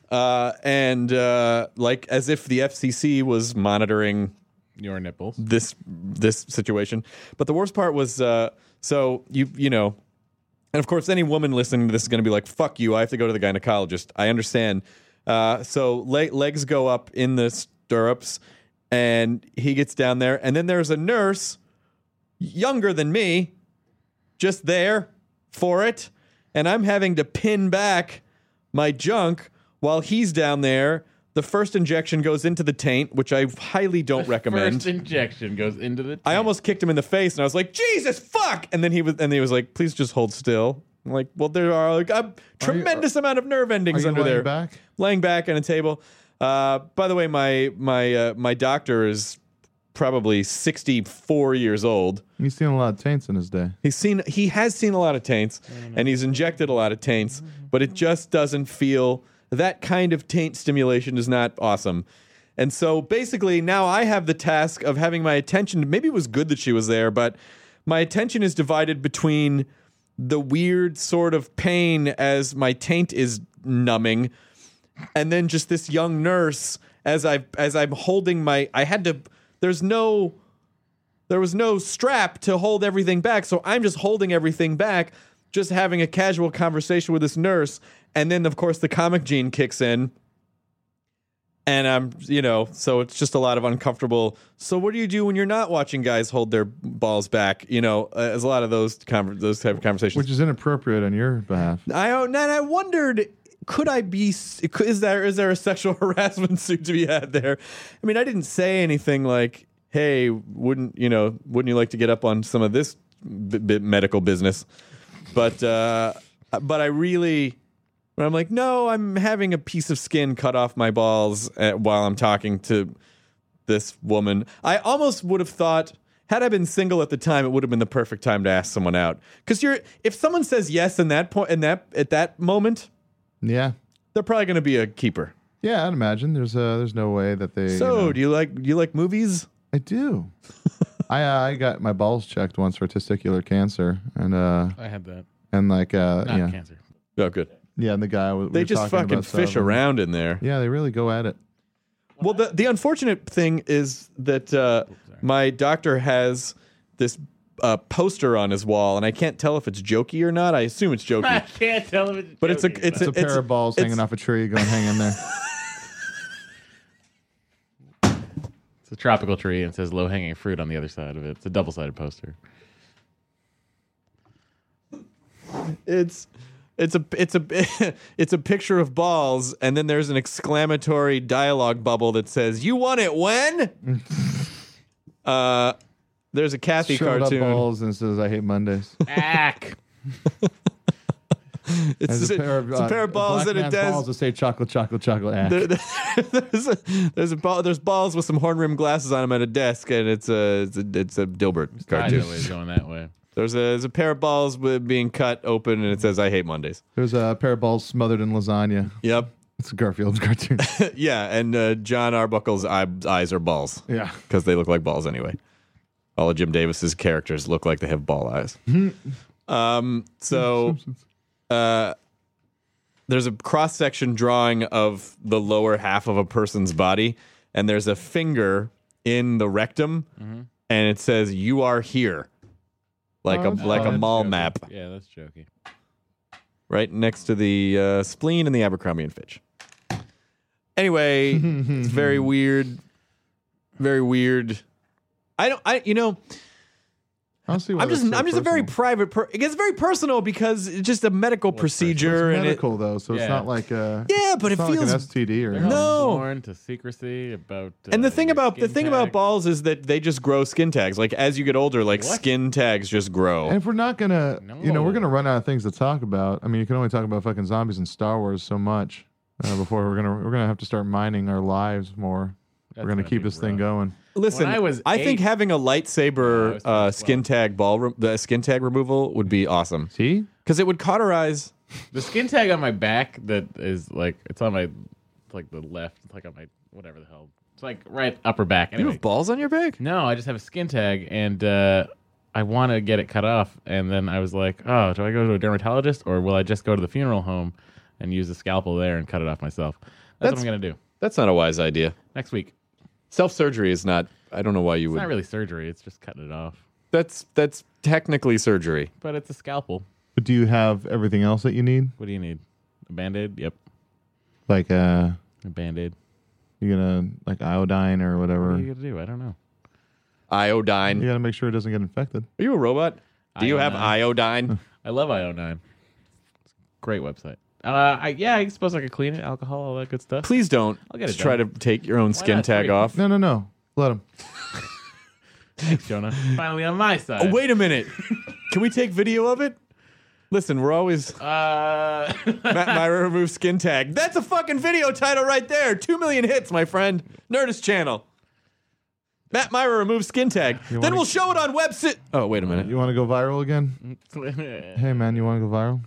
and like as if the FCC was monitoring your nipples. this situation. But the worst part was so you know, and of course any woman listening to this is going to be like, fuck you, I have to go to the gynecologist. I understand. So legs go up in the stirrups, and he gets down there, and then there's a nurse younger than me just there for it, and I'm having to pin back my junk while he's down there. The first injection goes into the taint, which I highly don't recommend. First injection goes into the I almost kicked him in the face, and I was like, "Jesus, fuck!" And then he was like, "Please just hold still." I'm like, "Well, there are like a tremendous amount of nerve endings Are you under laying there." back? Laying back on a table. By the way, my doctor is probably 64 years old. He's seen a lot of taints in his day. He has seen a lot of taints, and he's injected a lot of taints, but it just doesn't feel. That kind of taint stimulation is not awesome. And so basically now I have the task of having my attention, maybe it was good that she was there, but my attention is divided between the weird sort of pain as my taint is numbing, and then just this young nurse as I'm holding there was no strap to hold everything back, so I'm just holding everything back, just having a casual conversation with this nurse. And then, of course, the comic gene kicks in, and I'm, so it's just a lot of uncomfortable. So what do you do when you're not watching guys hold their balls back? As a lot of those type of conversations. Which is inappropriate on your behalf. I wondered, is there a sexual harassment suit to be had there? I mean, I didn't say anything like, hey, wouldn't you like to get up on some of this medical business? But I really. But I'm like, no, I'm having a piece of skin cut off my balls while I'm talking to this woman. I almost would have thought, had I been single at the time, it would have been the perfect time to ask someone out. Because if someone says yes at that moment, Yeah. they're probably going to be a keeper. Yeah, I'd imagine. There's no way that they. So, do you like movies? I do. I got my balls checked once for testicular cancer, and I had that. not Not cancer. Oh, good. Yeah, and the guy They just fucking fish around in there. Yeah, they really go at it. Well, the unfortunate thing is that my doctor has this poster on his wall, and I can't tell if it's jokey or not. I assume it's I jokey, can't tell if it's but it's a joking. It's a pair of balls hanging off a tree going hang in there. It's a tropical tree and it says low hanging fruit on the other side of it. It's a double sided poster. It's It's a it's a picture of balls, and then there's an exclamatory dialogue bubble that says, "You want it when?" There's a Kathy Showed up cartoon. balls and says, "I hate Mondays." Ack. It's a pair of balls black and a man's desk. balls that say chocolate, chocolate, chocolate. There's balls with some horn rimmed glasses on them at a desk, and it's a Dilbert I cartoon. know it's going that way. There's a pair of balls being cut open, and it says, "I hate Mondays." There's a pair of balls smothered in lasagna. Yep. It's a Garfield's cartoon. Yeah, and John Arbuckle's eyes are balls. Yeah. Because they look like balls anyway. All of Jim Davis's characters look like they have ball eyes. There's a cross-section drawing of the lower half of a person's body, and there's a finger in the rectum, and it says, "You are here," like a That's mall jokey. map, Yeah, that's jokey. right next to the spleen and the Abercrombie and Fitch. Anyway, it's very weird. Very weird. I'll see why I'm just a very personal. private. It gets very personal because it's just a medical procedure, It's and medical though, so it's Yeah. not like a but it's it not feels. like an STD or They're anything. all No. sworn to secrecy about. And the thing your about skin tag. balls is that they just grow skin tags. Like as you get older, like What? skin tags just grow. And if we're not gonna, No. we're gonna run out of things to talk about. I mean, you can only talk about fucking zombies and Star Wars so much before we're gonna have to start mining our lives more. That's we're gonna keep be this thing rough. going. Listen, When I was think 8 having a Yeah, I lightsaber was like skin tag the skin tag removal would be awesome See, because it would cauterize. The skin tag on my back that is like it's on my it's like the left, it's like on my whatever the hell. It's like right upper back. You Anyway. have balls on your back? No, I just have a skin tag and I want to get it cut off. And then I was like, oh, do I go to a dermatologist or will I just go to the funeral home and use a scalpel there and cut it off myself? That's what I'm going to do That's not a wise idea. next week. Self-surgery is not. I don't know why you It's would. not really surgery. It's just cutting it off. That's technically surgery. But it's a scalpel. but do you have everything else that you need? What do you need? A Band-Aid? Yep. Like A Band-Aid. you gonna like iodine or whatever? What are you going to do? I don't know. Iodine. You gotta make sure it doesn't get infected. Are you a robot? Do you have Iodine. iodine? I love IO9. It's a great website. I suppose I could clean it, alcohol, all that good stuff. Please don't I'll get it try to done. take your own skin not? tag Free. off. No. Let him. Thanks, Jonah. Finally on my side. Oh, wait a minute. Can we take video of it? Listen, we're always Matt Myra removes skin tag. That's a fucking video title right there. 2 million hits, my friend. Nerdist channel. Matt Myra removes skin tag. Then wanna- we'll show it on website. Oh, wait a minute. You want to go viral again? Hey man, you want to go viral?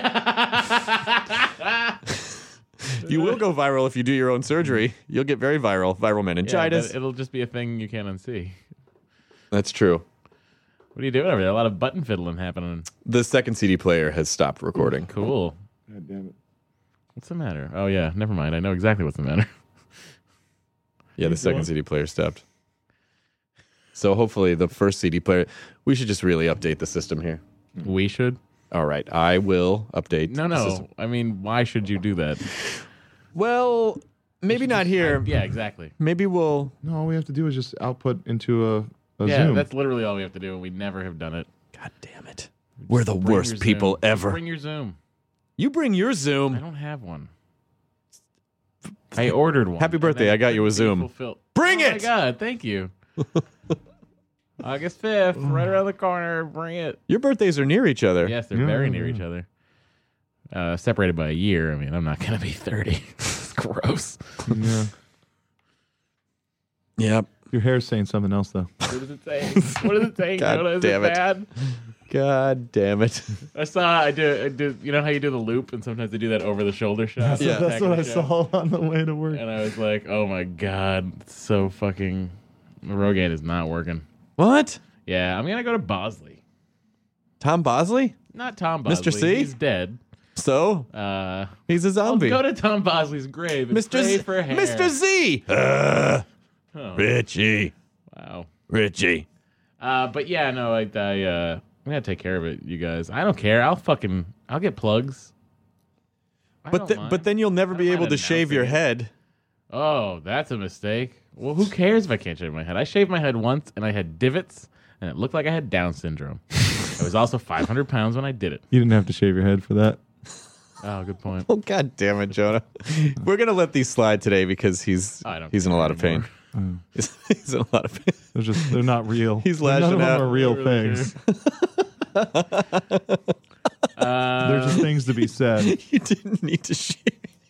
You will go viral if you do your own surgery. You'll get very viral. Viral meningitis. but it'll just be a thing you can't unsee. That's true. What are you doing over there? A lot of button fiddling happening. The second CD player has stopped recording. Cool. God damn it. What's the matter? Oh, yeah. Never mind. I know exactly what's the matter. Yeah, the second CD player stopped. So hopefully the first CD player. We should just really update the system here. We should? All right, I will update. the No. system. I mean, why should you do that? Well, maybe not here. Yeah, exactly. Maybe we'll. No, all we have to do is just output into a Yeah, Zoom. that's literally all we have to do, and we never have done it. God damn it! We're the Bring worst your people Zoom. ever. Bring your Zoom. You bring your I Zoom. don't have one. I ordered one. Happy and birthday, then I got you a couldn't be Zoom. fulfilled. Bring Oh it! my God, thank you. August 5th, right around the corner. Bring it. Your birthdays are near each other. Yes, they're very near each other. Separated by a year. I mean, I'm not going to be 30. It's gross. Yeah. Yep. Your hair's saying something else though. What does it say? What does it say? God Jonah? Is damn it it. bad? God damn it. I do. You know how you do the loop, and sometimes they do that over the shoulder shot. Yeah. That's what I saw on the way to work. And I was like, oh my God, it's so fucking. Rogaine is not working. What? Yeah, I'm gonna go to Bosley. Tom Bosley? Not Tom Bosley. Mr. C? He's dead. So he's a I'll zombie. go to Tom Bosley's grave and Mr. pray Z- for hair. Mr. Z. Oh, Richie. wow. Richie. But yeah, no, I'm gonna take care of it, you guys. I don't care. I'll get plugs. I don't mind. But then you'll never I be don't able mind to shave your announcing head. Oh, that's a mistake. Well, who cares if I can't shave my head? I shaved my head once, and I had divots, and it looked like I had Down syndrome. I was also 500 pounds when I did it. You didn't have to shave your head for that. Oh, good point. Oh, God damn it, Jonah. We're going to let these slide today because he's I don't in a care lot of pain. anymore. He's in a lot of pain. They're not real. He's None lashing of them out. are real Really things. They're just things to be said. You didn't need to share.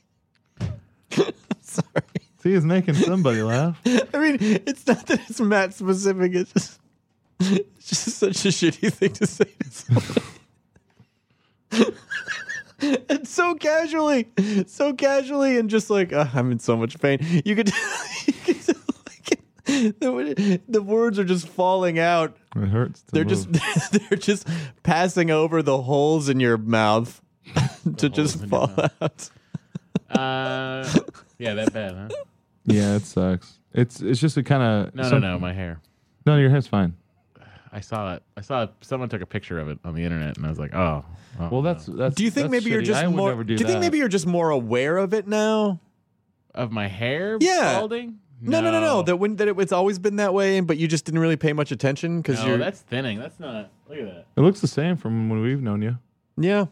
Sorry. See, he's making somebody laugh. I mean, it's not that it's Matt specific. It's just such a shitty thing to say to someone. And so casually, and just like, I'm in so much pain. You could like, the words are just falling out. It hurts. They're just passing over the holes in your mouth to just holes in your fall out. Yeah, that bad, huh? Yeah, it sucks. It's just a kind of No, my hair. No, your hair's fine. I saw it. Someone took a picture of it on the internet, and I was like, oh. Well, that's. Do you think that's maybe you're shitty. just I would more? never Do do you think that. maybe you're just more aware of it now? Of my hair Yeah. balding? No. It's always been that way, but you just didn't really pay much attention because No, you're. that's thinning. That's not. Look at that. It looks the same from when we've known you. Yeah.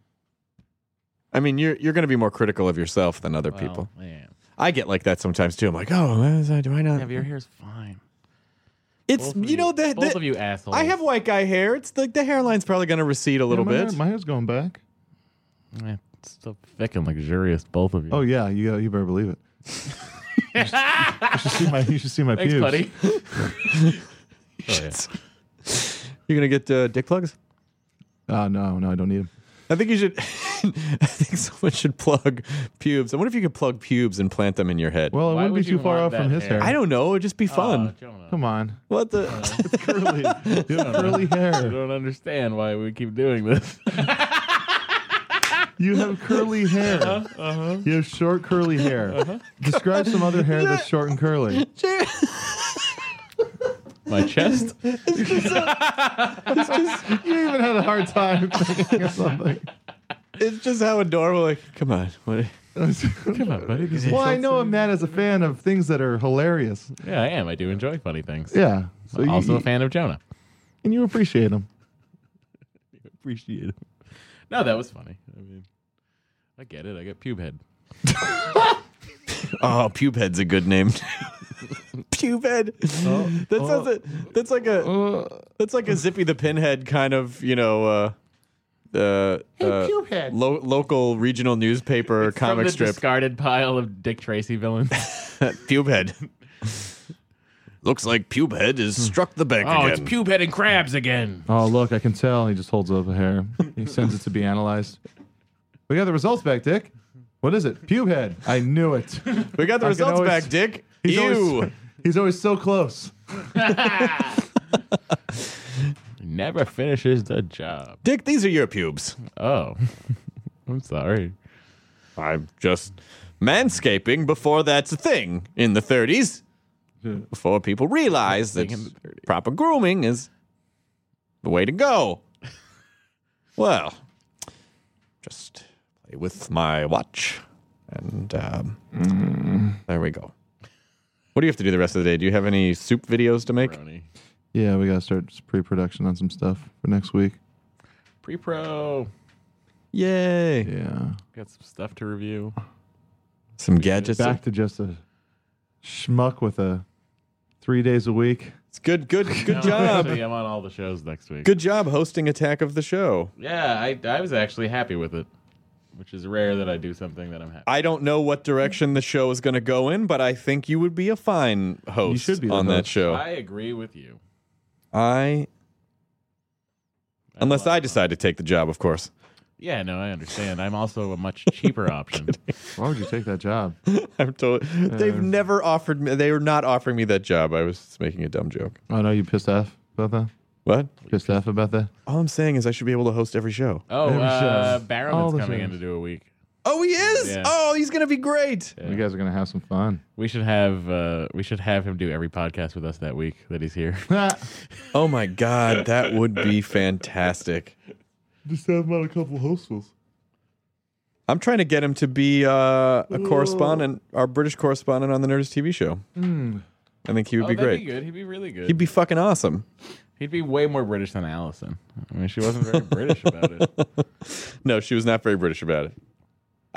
I mean, you're going to be more critical of yourself than other people. Well, yeah. I get like that sometimes too. I'm like, oh, do I not? Yeah, your hair's fine. It's Both of you assholes. I have white guy hair. It's like the hairline's probably going to recede a little bit. My hair's going back. Yeah, it's so thick and luxurious, both of you. Oh yeah, you better believe it. You should see my Thanks, pubes. buddy. Oh, yeah. You're going to get dick plugs? No, I don't need them. I think you should. I think someone should plug pubes. I wonder if you could plug pubes and plant them in your head. Well, it Why wouldn't be would you too far want off from that his hair? hair. I don't know. It'd just be fun. Jonah. Come on, What the? it's curly. You have curly I hair. don't understand why we keep doing this. You have curly hair. You have short curly hair. Describe some other hair that's short and curly. My chest? You even had a hard time thinking of something. It's just how adorable. Like, come on. What? Come on, buddy. This is Well, I so know Matt is a fan of things that are hilarious. Yeah, I am. I do enjoy funny things. Yeah. So I'm also a fan of Jonah. And you appreciate them. Appreciate it. No, that was funny. I mean, I get it. I get pube head. Oh, pube head's a good name. Pube head. That's like a Zippy the Pinhead kind of, pube head. Local regional newspaper From comic the strip. discarded pile of Dick Tracy villains. Pube head. Looks like pube head has struck the bank Oh, again. it's pube head and crabs again. Oh, look, I can tell. He just holds up a hair. He sends it to be analyzed. We got the results back, Dick. What is it? Pube head. I knew it. We got the I can results always- back, Dick. He's always so close. Never finishes the job. Dick, these are your pubes. Oh, I'm sorry. I'm just manscaping before that's a thing in the 30s. Before people realize that Thing in the 30s. proper grooming is the way to go. Well, just play with my watch. And there we go. What do you have to do the rest of the day? Do you have any soup videos to make? Brony. Yeah, we got to start pre-production on some stuff for next week. Pre-pro. Yay. Yeah. Got some stuff to review. Some gadgets. Back to just a schmuck with 3 days a week. It's good No, job. Actually, I'm on all the shows next week. Good job hosting Attack of the Show. Yeah, I was actually happy with it, which is rare that I do something that I'm happy. I don't know what direction the show is going to go in, but I think you would be a fine host You should be the on that host. show. I agree with you. Unless I decide to take the job, of course. Yeah, no, I understand. I'm also a much cheaper option. Why would you take that job? I'm told they've never offered me. They were not offering me that job. I was making a dumb joke. Oh, no, you pissed off about that? What? Pissed off about that? All I'm saying is I should be able to host every show. Oh, Every show. All Barrowman's the coming in shows. to do a week. Oh, he is. Yeah. Oh, he's gonna be great. Yeah. You guys are going to have some fun. We should have him do every podcast with us that week that he's here. Oh my God, that would be fantastic. Just have him on a couple hostables. I'm trying to get him to be a correspondent, our British correspondent on the Nerdist TV show. I think he would be that'd great. Be good. He'd be really good. He'd be fucking awesome. He'd be way more British than Allison. I mean, she wasn't very British about it. No, she was not very British about it.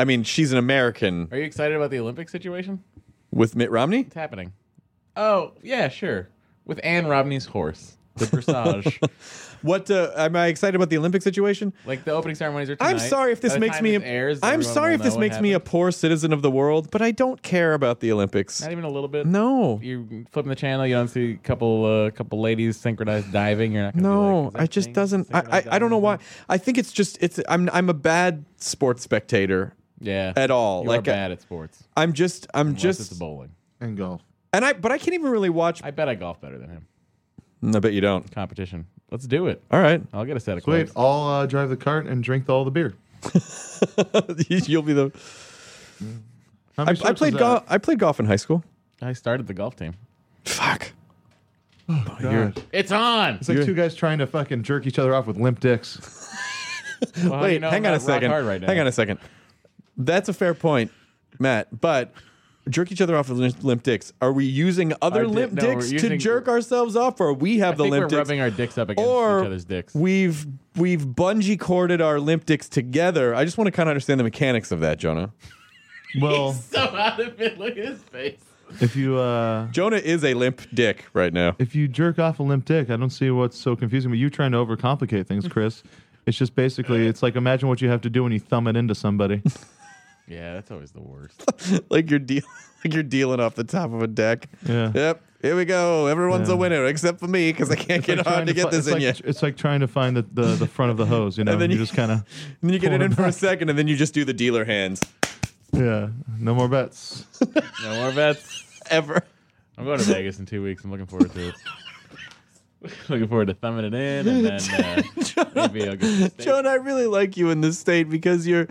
I mean, she's an American Are you excited about the Olympic situation? with Mitt Romney. It's happening. Oh, yeah, sure. With Anne Romney's horse, the dressage. What am I excited about the Olympic situation? Like the opening ceremonies are tonight. I'm sorry if this By the makes time me. this airs, I'm everyone sorry will if this know makes what me a happened. poor citizen of the world, but I don't care about the Olympics. Not even a little bit. No, You're flipping the channel. You don't see a couple ladies synchronized diving. You're not gonna be no, like, is that I just thing doesn't. synchronized I don't know diving? why. I think it's just I'm a bad sports spectator Yeah. at all. You Like are bad at sports. I'm just Unless it's bowling. And golf. but I can't even really watch. I bet I golf better than him. I bet you don't. Competition. Let's do it. All right, I'll get a set of Wait, clubs. I'll drive the cart and drink all the beer. you'll be the. How I many strokes played was golf. I played golf in high school. I started the golf team. Fuck. that? God. It's on. It's like two guys trying to fucking jerk each other off with limp dicks. Well, how do Wait, you know hang I'm on a not rock second. hard right now? Hang on a second. That's a fair point, Matt. But jerk each other off with limp dicks. Are we using other Our di- limp no, we're dicks to using- jerk ourselves off, or we have I the think limp we're dicks? rubbing our dicks up against or each other's dicks. we've bungee corded our limp dicks together. I just want to kind of understand the mechanics of that, Jonah. Well, So out of it. Look at his face. if you Jonah is a limp dick right now. if you jerk off a limp dick, I don't see what's so confusing. But you trying to overcomplicate things, Chris. It's just basically, it's like imagine what you have to do when you thumb it into somebody. Yeah, that's always the worst. like you're dealing off the top of a deck. Yeah. Yep. Here we go. Everyone's a Yeah. winner except for me because I can't get Like on trying to get fi- this it's in like, yet. It's like trying to find the front of the hose, you know? And then you you- just kind of, And then you get it pull in it for a back. second, and then you just do the dealer hands. yeah, no more bets. No more bets. Ever. I'm going to Vegas in 2 weeks. I'm looking forward to it. Looking forward to thumbing it in, and then maybe I'll get some steak. Joan, I really like you in this state because you're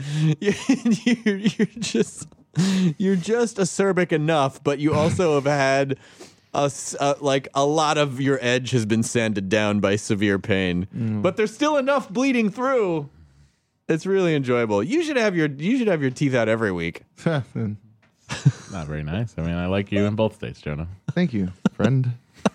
just acerbic enough, but you also have had like a lot of your edge has been sanded down by severe pain, but there's still enough bleeding through. It's really enjoyable. You should have your teeth out every week. Then, Not very nice. I mean, I like you in both states, Jonah. thank you, friend.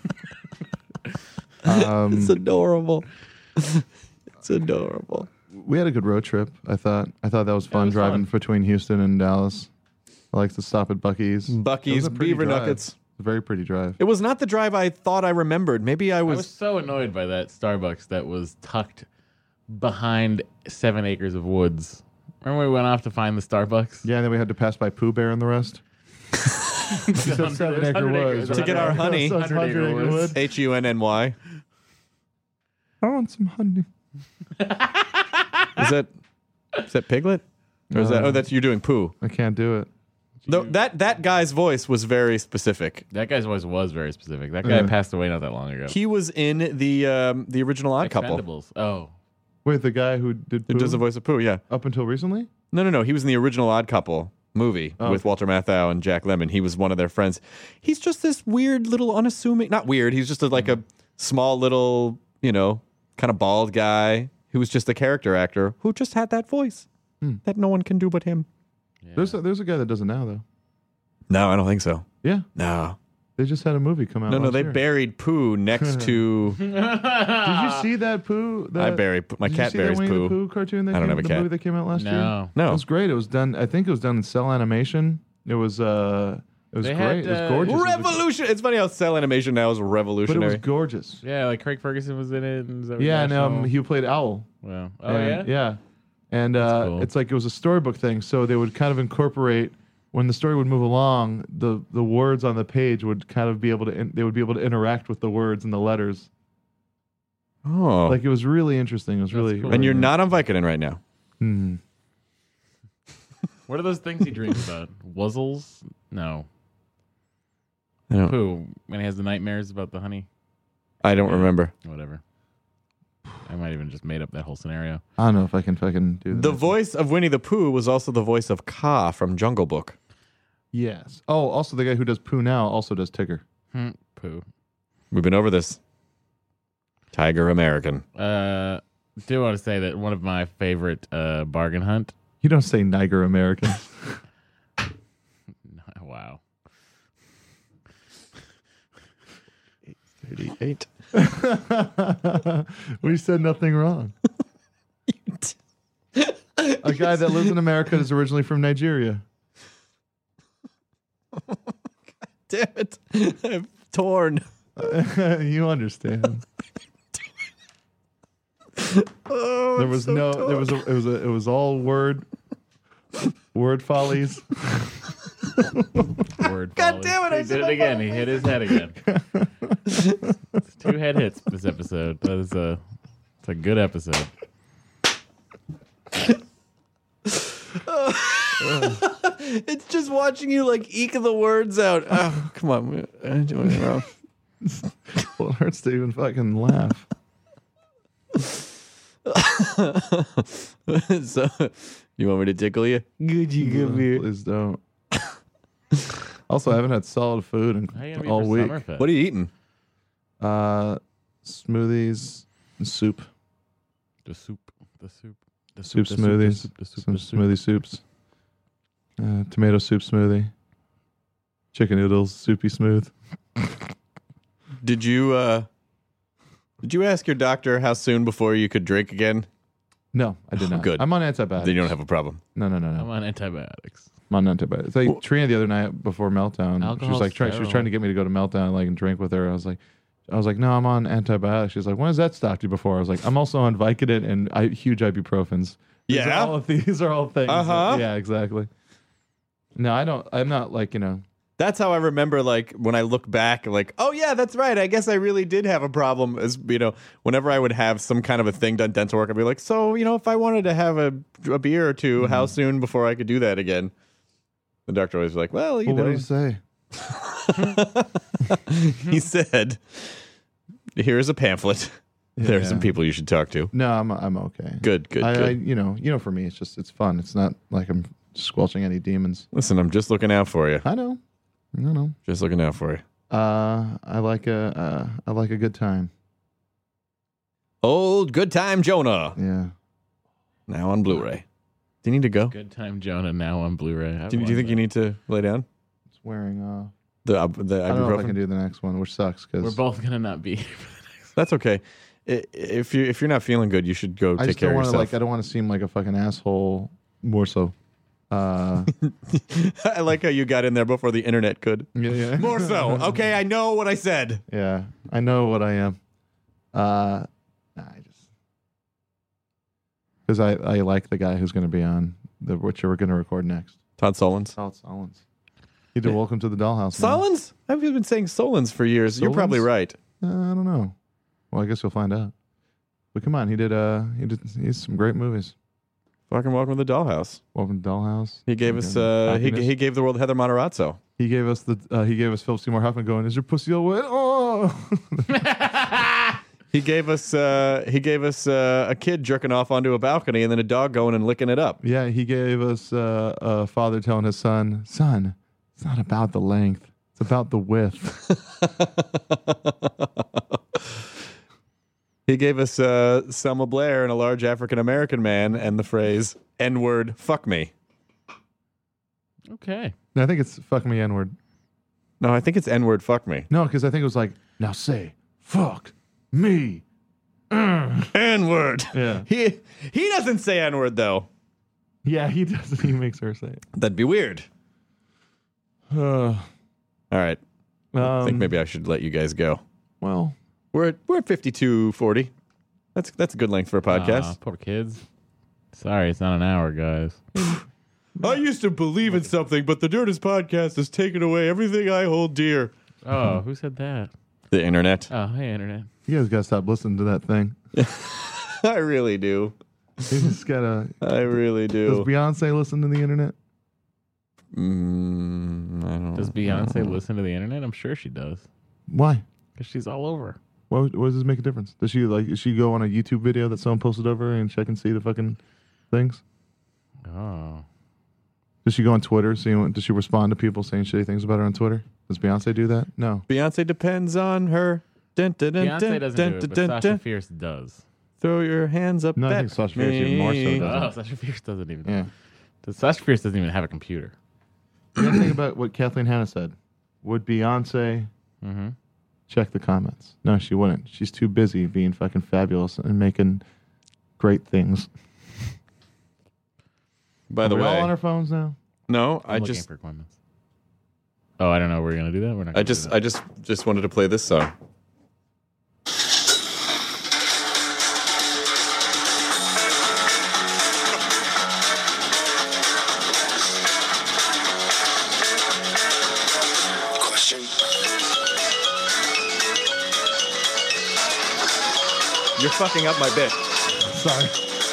It's adorable. It's adorable. We had a good road trip. I thought that was fun was driving fun. between Houston and Dallas. I like to stop at Buc-ee's. It Buc-ee's, was a pretty Beaver drive. Nuggets. It's a very pretty drive. It was not the drive I thought I remembered. Maybe I I was. was so annoyed by that Starbucks that was tucked behind 7 acres of woods. Remember we went off to find the Starbucks? Yeah, and then we had to pass by Pooh Bear and the rest. There's 7 acre 100 woods. acres. To get our honey. So it's 100 acre 100 acre woods. wood. HUNNY. I want some honey. Is that Piglet? Or is that? No. Oh, that's you're doing poo. I can't do it. Though that guy's voice was very specific. That guy's voice was very specific. That guy Yeah. passed away not that long ago. He was in the original Odd Couple. Expendables. Oh. Wait, the guy who did Who Pooh does the voice of Pooh? Yeah. up until recently? No. He was in the original Odd Couple movie Oh. with Walter Matthau and Jack Lemmon. He was one of their friends. He's just this weird little unassuming. Not weird. He's just like a small little, kind of bald guy who was just a character actor who just had that voice that no one can do but him. Yeah. There's a guy that does it now though. No, I don't think so. Yeah, No. they just had a movie come out. No, last they year. buried Pooh next to. Did you see that Pooh? I buried my Did cat you see buries that Winnie the Pooh. Pooh cartoon? That I don't have a the cat. movie that came out last year. No. No. It was great. It was done. I think it was done in Cell Animation. It was They great. had, It was gorgeous. It was a- Revolution. It's funny how cell animation now is but it was revolutionary. gorgeous. Yeah, like Craig Ferguson was in it. And Zoe Yeah, and Deschanel. he played Owl. Wow. Oh, And- yeah? yeah. And cool. it's like it was a storybook thing, so they would kind of incorporate when the story would move along, the words on the page would kind of be able to they would be able to interact with the words and the letters. Oh. Like it was really interesting. It was really cool. and you're really not on Vicodin right now. Hmm. What are those things he dreams about? Wuzzles? No. I don't, Pooh, when he has the nightmares about the honey? I don't remember. Whatever. I might even just made up that whole scenario. I don't know if I can fucking do The this. voice of Winnie the Pooh was also the voice of Kaa from Jungle Book. Yes. Oh, also the guy who does Pooh now also does Tigger. Pooh. We've been over this. Tiger American. Do want to say that one of my favorite bargain hunt. You don't say Niger American. Wow. 38. We said nothing wrong. A guy that lives in America is originally from Nigeria. Damn it. I'm torn. You understand. Oh, There was it was all word follies. Word God folly. damn it, I He said did it again. He hit his head again. It's 2 head hits this episode. It's a good episode. It's just watching you like eke the words out. Oh, come on. I'm doing it wrong. Well, it hurts to even fucking laugh. So, you want me to tickle you? Good, you come here. Please don't. Also, I haven't had solid food How you in gonna be all for week. Summerfest? What are you eating? Smoothies and soup. The soup. The soup. The Soup the smoothies. The soup. The soup. Some The soup. smoothie soups. Tomato soup smoothie. Chicken noodles, soupy smooth. Did you ask your doctor how soon before you could drink again? No, I did not. Good. I'm on antibiotics. Then you don't have a problem. No. I'm on antibiotics. I'm on antibiotics. Like Trina the other night before Meltdown, she Alcohol's was like, she was sterile. trying to get me to go to Meltdown, like, and drink with her. I was like, no, I'm on antibiotics. She's like, when has that stopped you before? I was like, I'm also on Vicodin and huge ibuprofens. These are all things. Uh-huh. Yeah, exactly. No, I'm not like, That's how I remember, like, when I look back, like, oh, yeah, that's right. I guess I really did have a problem. As whenever I would have some kind of a thing done dental work, I'd be like, so, if I wanted to have a beer or two, how soon before I could do that again? The doctor always was like, well, what do you say? He said, here's a pamphlet. There are some Yeah. people you should talk to. No, I'm okay. Good. I for me, it's fun. It's not like I'm squelching any demons. Listen, I'm just looking out for you. I know. Just looking out for you. I like a good time. Old Good Time Jonah. Yeah. Now on Blu-ray. Do you need to go? Good Time Jonah now on Blu-ray. Do you think you need to lay down? It's wearing off. The I don't know if I ibuprofen? can do the next one, which sucks We're because both gonna not be. That's okay. If you're not feeling good, you should go I take just care don't of want to yourself. I don't want to seem like a fucking asshole. More so. I like how you got in there before the internet could. Yeah. More so. Okay, I know what I said. Yeah, I know what I am. I just because I like the guy who's going to be on which we're going to record next. Todd Solondz. Todd Solondz. He did Welcome to the Dollhouse. man. Solondz? I've been saying Solondz for years. You're probably Solondz? right. I don't know. Well, I guess you'll find out. But come on, he's some great movies. Fucking Welcome to the Dollhouse. Welcome to Dollhouse. He gave us Happiness. he gave the world Heather Matarazzo. He gave us Philip Seymour Hoffman going, "Is your pussy all wet?" Oh. He gave us a kid jerking off onto a balcony and then a dog going and licking it up. Yeah, he gave us a father telling his son, it's not about the length, it's about the width. He gave us Selma Blair and a large African American man and the phrase N-word fuck me. Okay. No, I think it's fuck me N-word. No, I think it's N-word fuck me. No, because I think it was like, now say fuck me. N-word. Yeah. He doesn't say N-word though. Yeah, he does. He makes her say it. That'd be weird. All right. I think maybe I should let you guys go. Well, We're at 52:40. That's a good length for a podcast. Aw, poor kids. Sorry, it's not an hour, guys. I used to believe in something, but the Nerdist podcast has taken away everything I hold dear. Oh, who said that? The internet. Oh, hey, internet. you guys gotta stop listening to that thing. I really do. You just gotta. I really Does do. Beyonce listen to the internet? I don't Does Beyonce listen to the internet? I'm sure she does. Why? Because she's all over. What does this make a difference? Does she go on a YouTube video that someone posted over and check and see the fucking things? Oh. Does she go on Twitter? Does she respond to people saying shitty things about her on Twitter? Does Beyonce do that? No. Beyonce depends on her. Dun, dun, dun, Beyonce dun, doesn't dun, do it, but dun, Sasha dun. Fierce does. Throw your hands up. No, I at think Sasha Fierce even more so me. does. Oh, Sasha Fierce doesn't even. Yeah. Sasha Fierce doesn't even have a computer. You gotta think about what Kathleen Hanna said. Would Beyonce Mm-hmm. check the comments? No, she wouldn't. She's too busy being fucking fabulous and making great things. By the Are we way, all on our phones now? no, I'm looking for equipment. Oh, I don't know. We're gonna do that. We're not. I just wanted to play this song. Question. You're fucking up my bit. Sorry.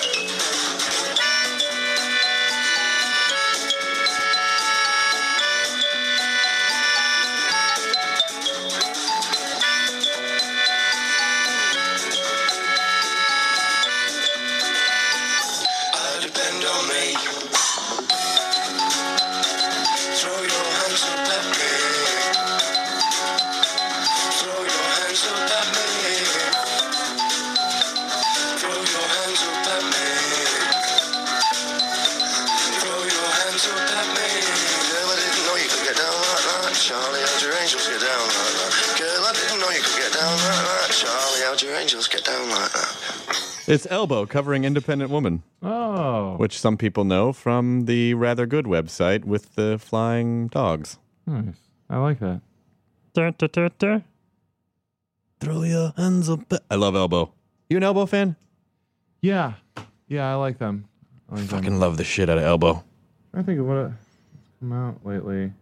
Depend on me. Throw your hands up at me. Throw your hands up at me. Throw your hands up at me. Throw your hands up at me. Girl, I didn't know you could get down like that. Charlie, how'd your angels get down like that? Girl, I didn't know you could get down like that. Charlie, how'd your angels get down like that? It's Elbow covering Independent Woman, Oh. which some people know from the Rather Good website with the flying dogs. Nice. I like that. Throw your hands up. I love Elbow. You an Elbow fan? Yeah. Yeah, I like them. I like Fucking them. love the shit out of Elbow. I think of what's come out lately.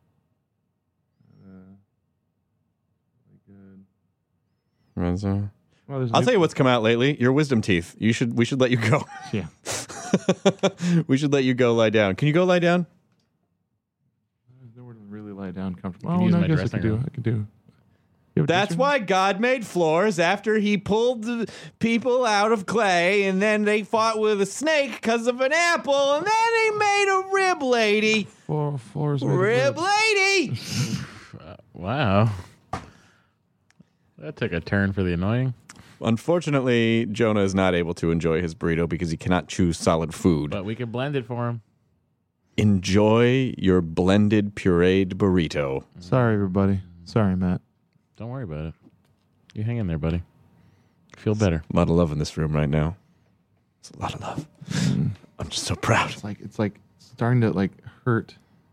Really good. Well, there's I'll tell you what's come out lately. Your wisdom teeth. We should let you go. Yeah. We should let you go lie down. Can you go lie down? There's nowhere to really lie down comfortable. can Oh, use no, my I guess I dressing could do. room. I could do. You have a That's dressing why God made floors after he pulled the people out of clay, and then they fought with a snake because of an apple, and then he made a rib lady. room? Floors made of Rib ribs. lady. Wow. That took a turn for the annoying. Unfortunately, Jonah is not able to enjoy his burrito because he cannot chew solid food. But we could blend it for him. Enjoy your blended pureed burrito. Sorry, everybody. Sorry, Matt. Don't worry about it. You hang in there, buddy. Feel better. A lot of love in this room right now. It's a lot of love. I'm just so proud. It's like starting to like hurt.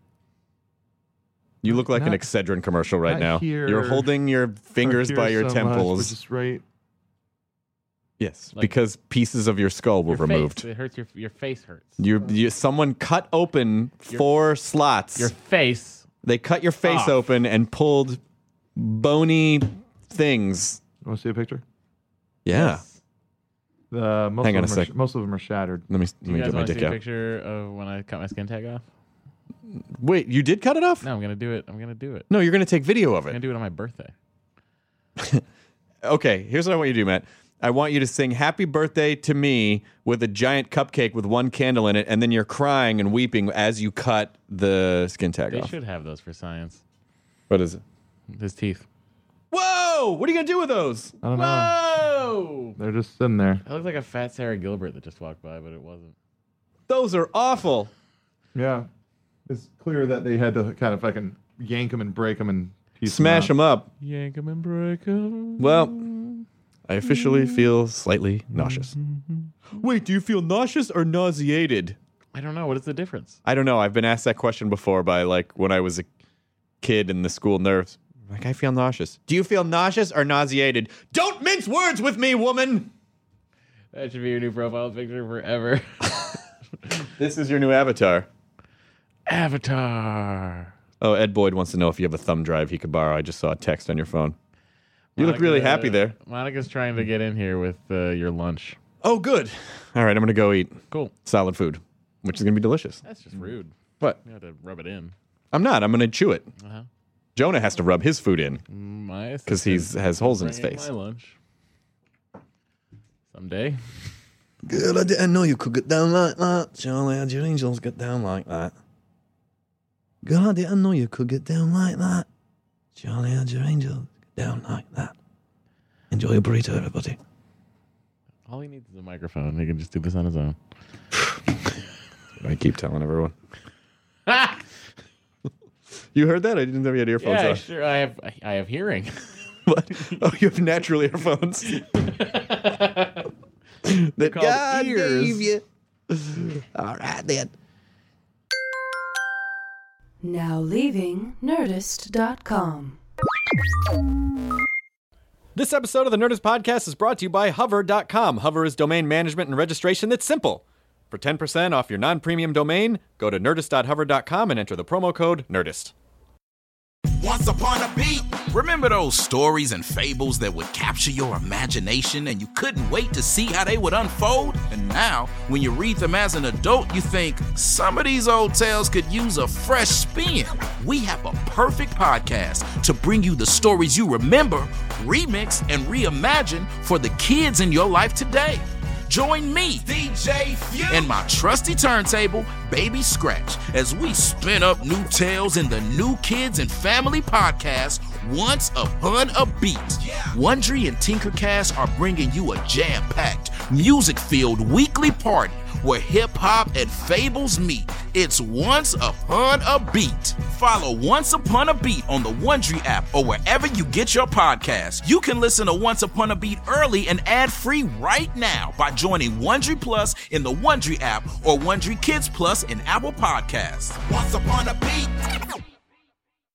You look like an Not- Excedrin commercial right not now. here. You're holding your fingers Or by here your so much, temples. but just right. Yes, Like- because pieces of your skull were Your removed. Face, it hurts. Your face hurts. Someone cut open 4 slots. Your face. They cut your face Off. open and pulled bony things. You want to see a picture? Yeah. Most Hang on of them a sec. Most of them are shattered. Let me Do you guys get my want to dick see a out. picture of when I cut my skin tag off? Wait, you did cut it off? No, I'm gonna do it. I'm gonna do it. No, you're going to take video of I'm gonna it. do it on my birthday. Okay, here's what I want you to do, Matt. I want you to sing happy birthday to me with a giant cupcake with one candle in it, and then you're crying and weeping as you cut the skin tag They off. should have those for science. What is it? His teeth. Whoa! What are you going to do with those? I don't know. Whoa! They're just sitting there. That looked like a fat Sarah Gilbert that just walked by, but it wasn't. Those are awful. Yeah. It's clear that they had to kind of fucking yank them and break them and Smash them up. Yank 'em and break 'em. Well, I officially feel slightly nauseous. Wait, do you feel nauseous or nauseated? I don't know. What is the difference? I don't know. I've been asked that question before by like when I was a kid in the school nurse. Like, I feel nauseous. Do you feel nauseous or nauseated? Don't mince words with me, woman! That should be your new profile picture forever. This is your new avatar. Avatar. Oh, Ed Boyd wants to know if you have a thumb drive he could borrow. I just saw a text on your phone. You look really happy there. Monica's trying to get in here with your lunch. Oh, good. All right, I'm going to go eat Cool. solid food, which is going to be delicious. That's just rude. What? You have to rub it in. I'm not. I'm going to chew it. Uh-huh. Jonah has to rub his food in My because he has holes in his bringing face. my lunch. Someday. Girl, I didn't know you could get down like that. Charlie, how'd your angels get down like that? Girl, I didn't know you could get down like that. Charlie, how'd your angels get down like that? Enjoy your burrito, everybody. All he needs is a microphone. He can just do this on his own. I keep telling everyone. You heard that? I didn't know you had earphones Yeah, on. sure. I have hearing. What? Oh, you have natural earphones that called God ears. gave you. All right, then. Now leaving Nerdist.com. This episode of the Nerdist Podcast is brought to you by Hover.com. Hover is domain management and registration that's simple. For 10% off your non-premium domain, go to nerdist.hover.com and enter the promo code NERDIST. Once upon a beat. Remember those stories and fables that would capture your imagination and you couldn't wait to see how they would unfold? And now, when you read them as an adult, you think, some of these old tales could use a fresh spin. We have a perfect podcast to bring you the stories you remember, remix, and reimagine for the kids in your life today. Join me, DJ Few, and my trusty turntable, Baby Scratch, as we spin up new tales in the New Kids and Family podcast, Once Upon a Beat. Wondery and Tinkercast are bringing you a jam-packed, music-filled weekly party where hip-hop and fables meet. It's Once Upon a Beat. Follow Once Upon a Beat on the Wondery app or wherever you get your podcasts. You can listen to Once Upon a Beat early and ad-free right now by joining Wondery Plus in the Wondery app or Wondery Kids Plus in Apple Podcasts. Once Upon a Beat.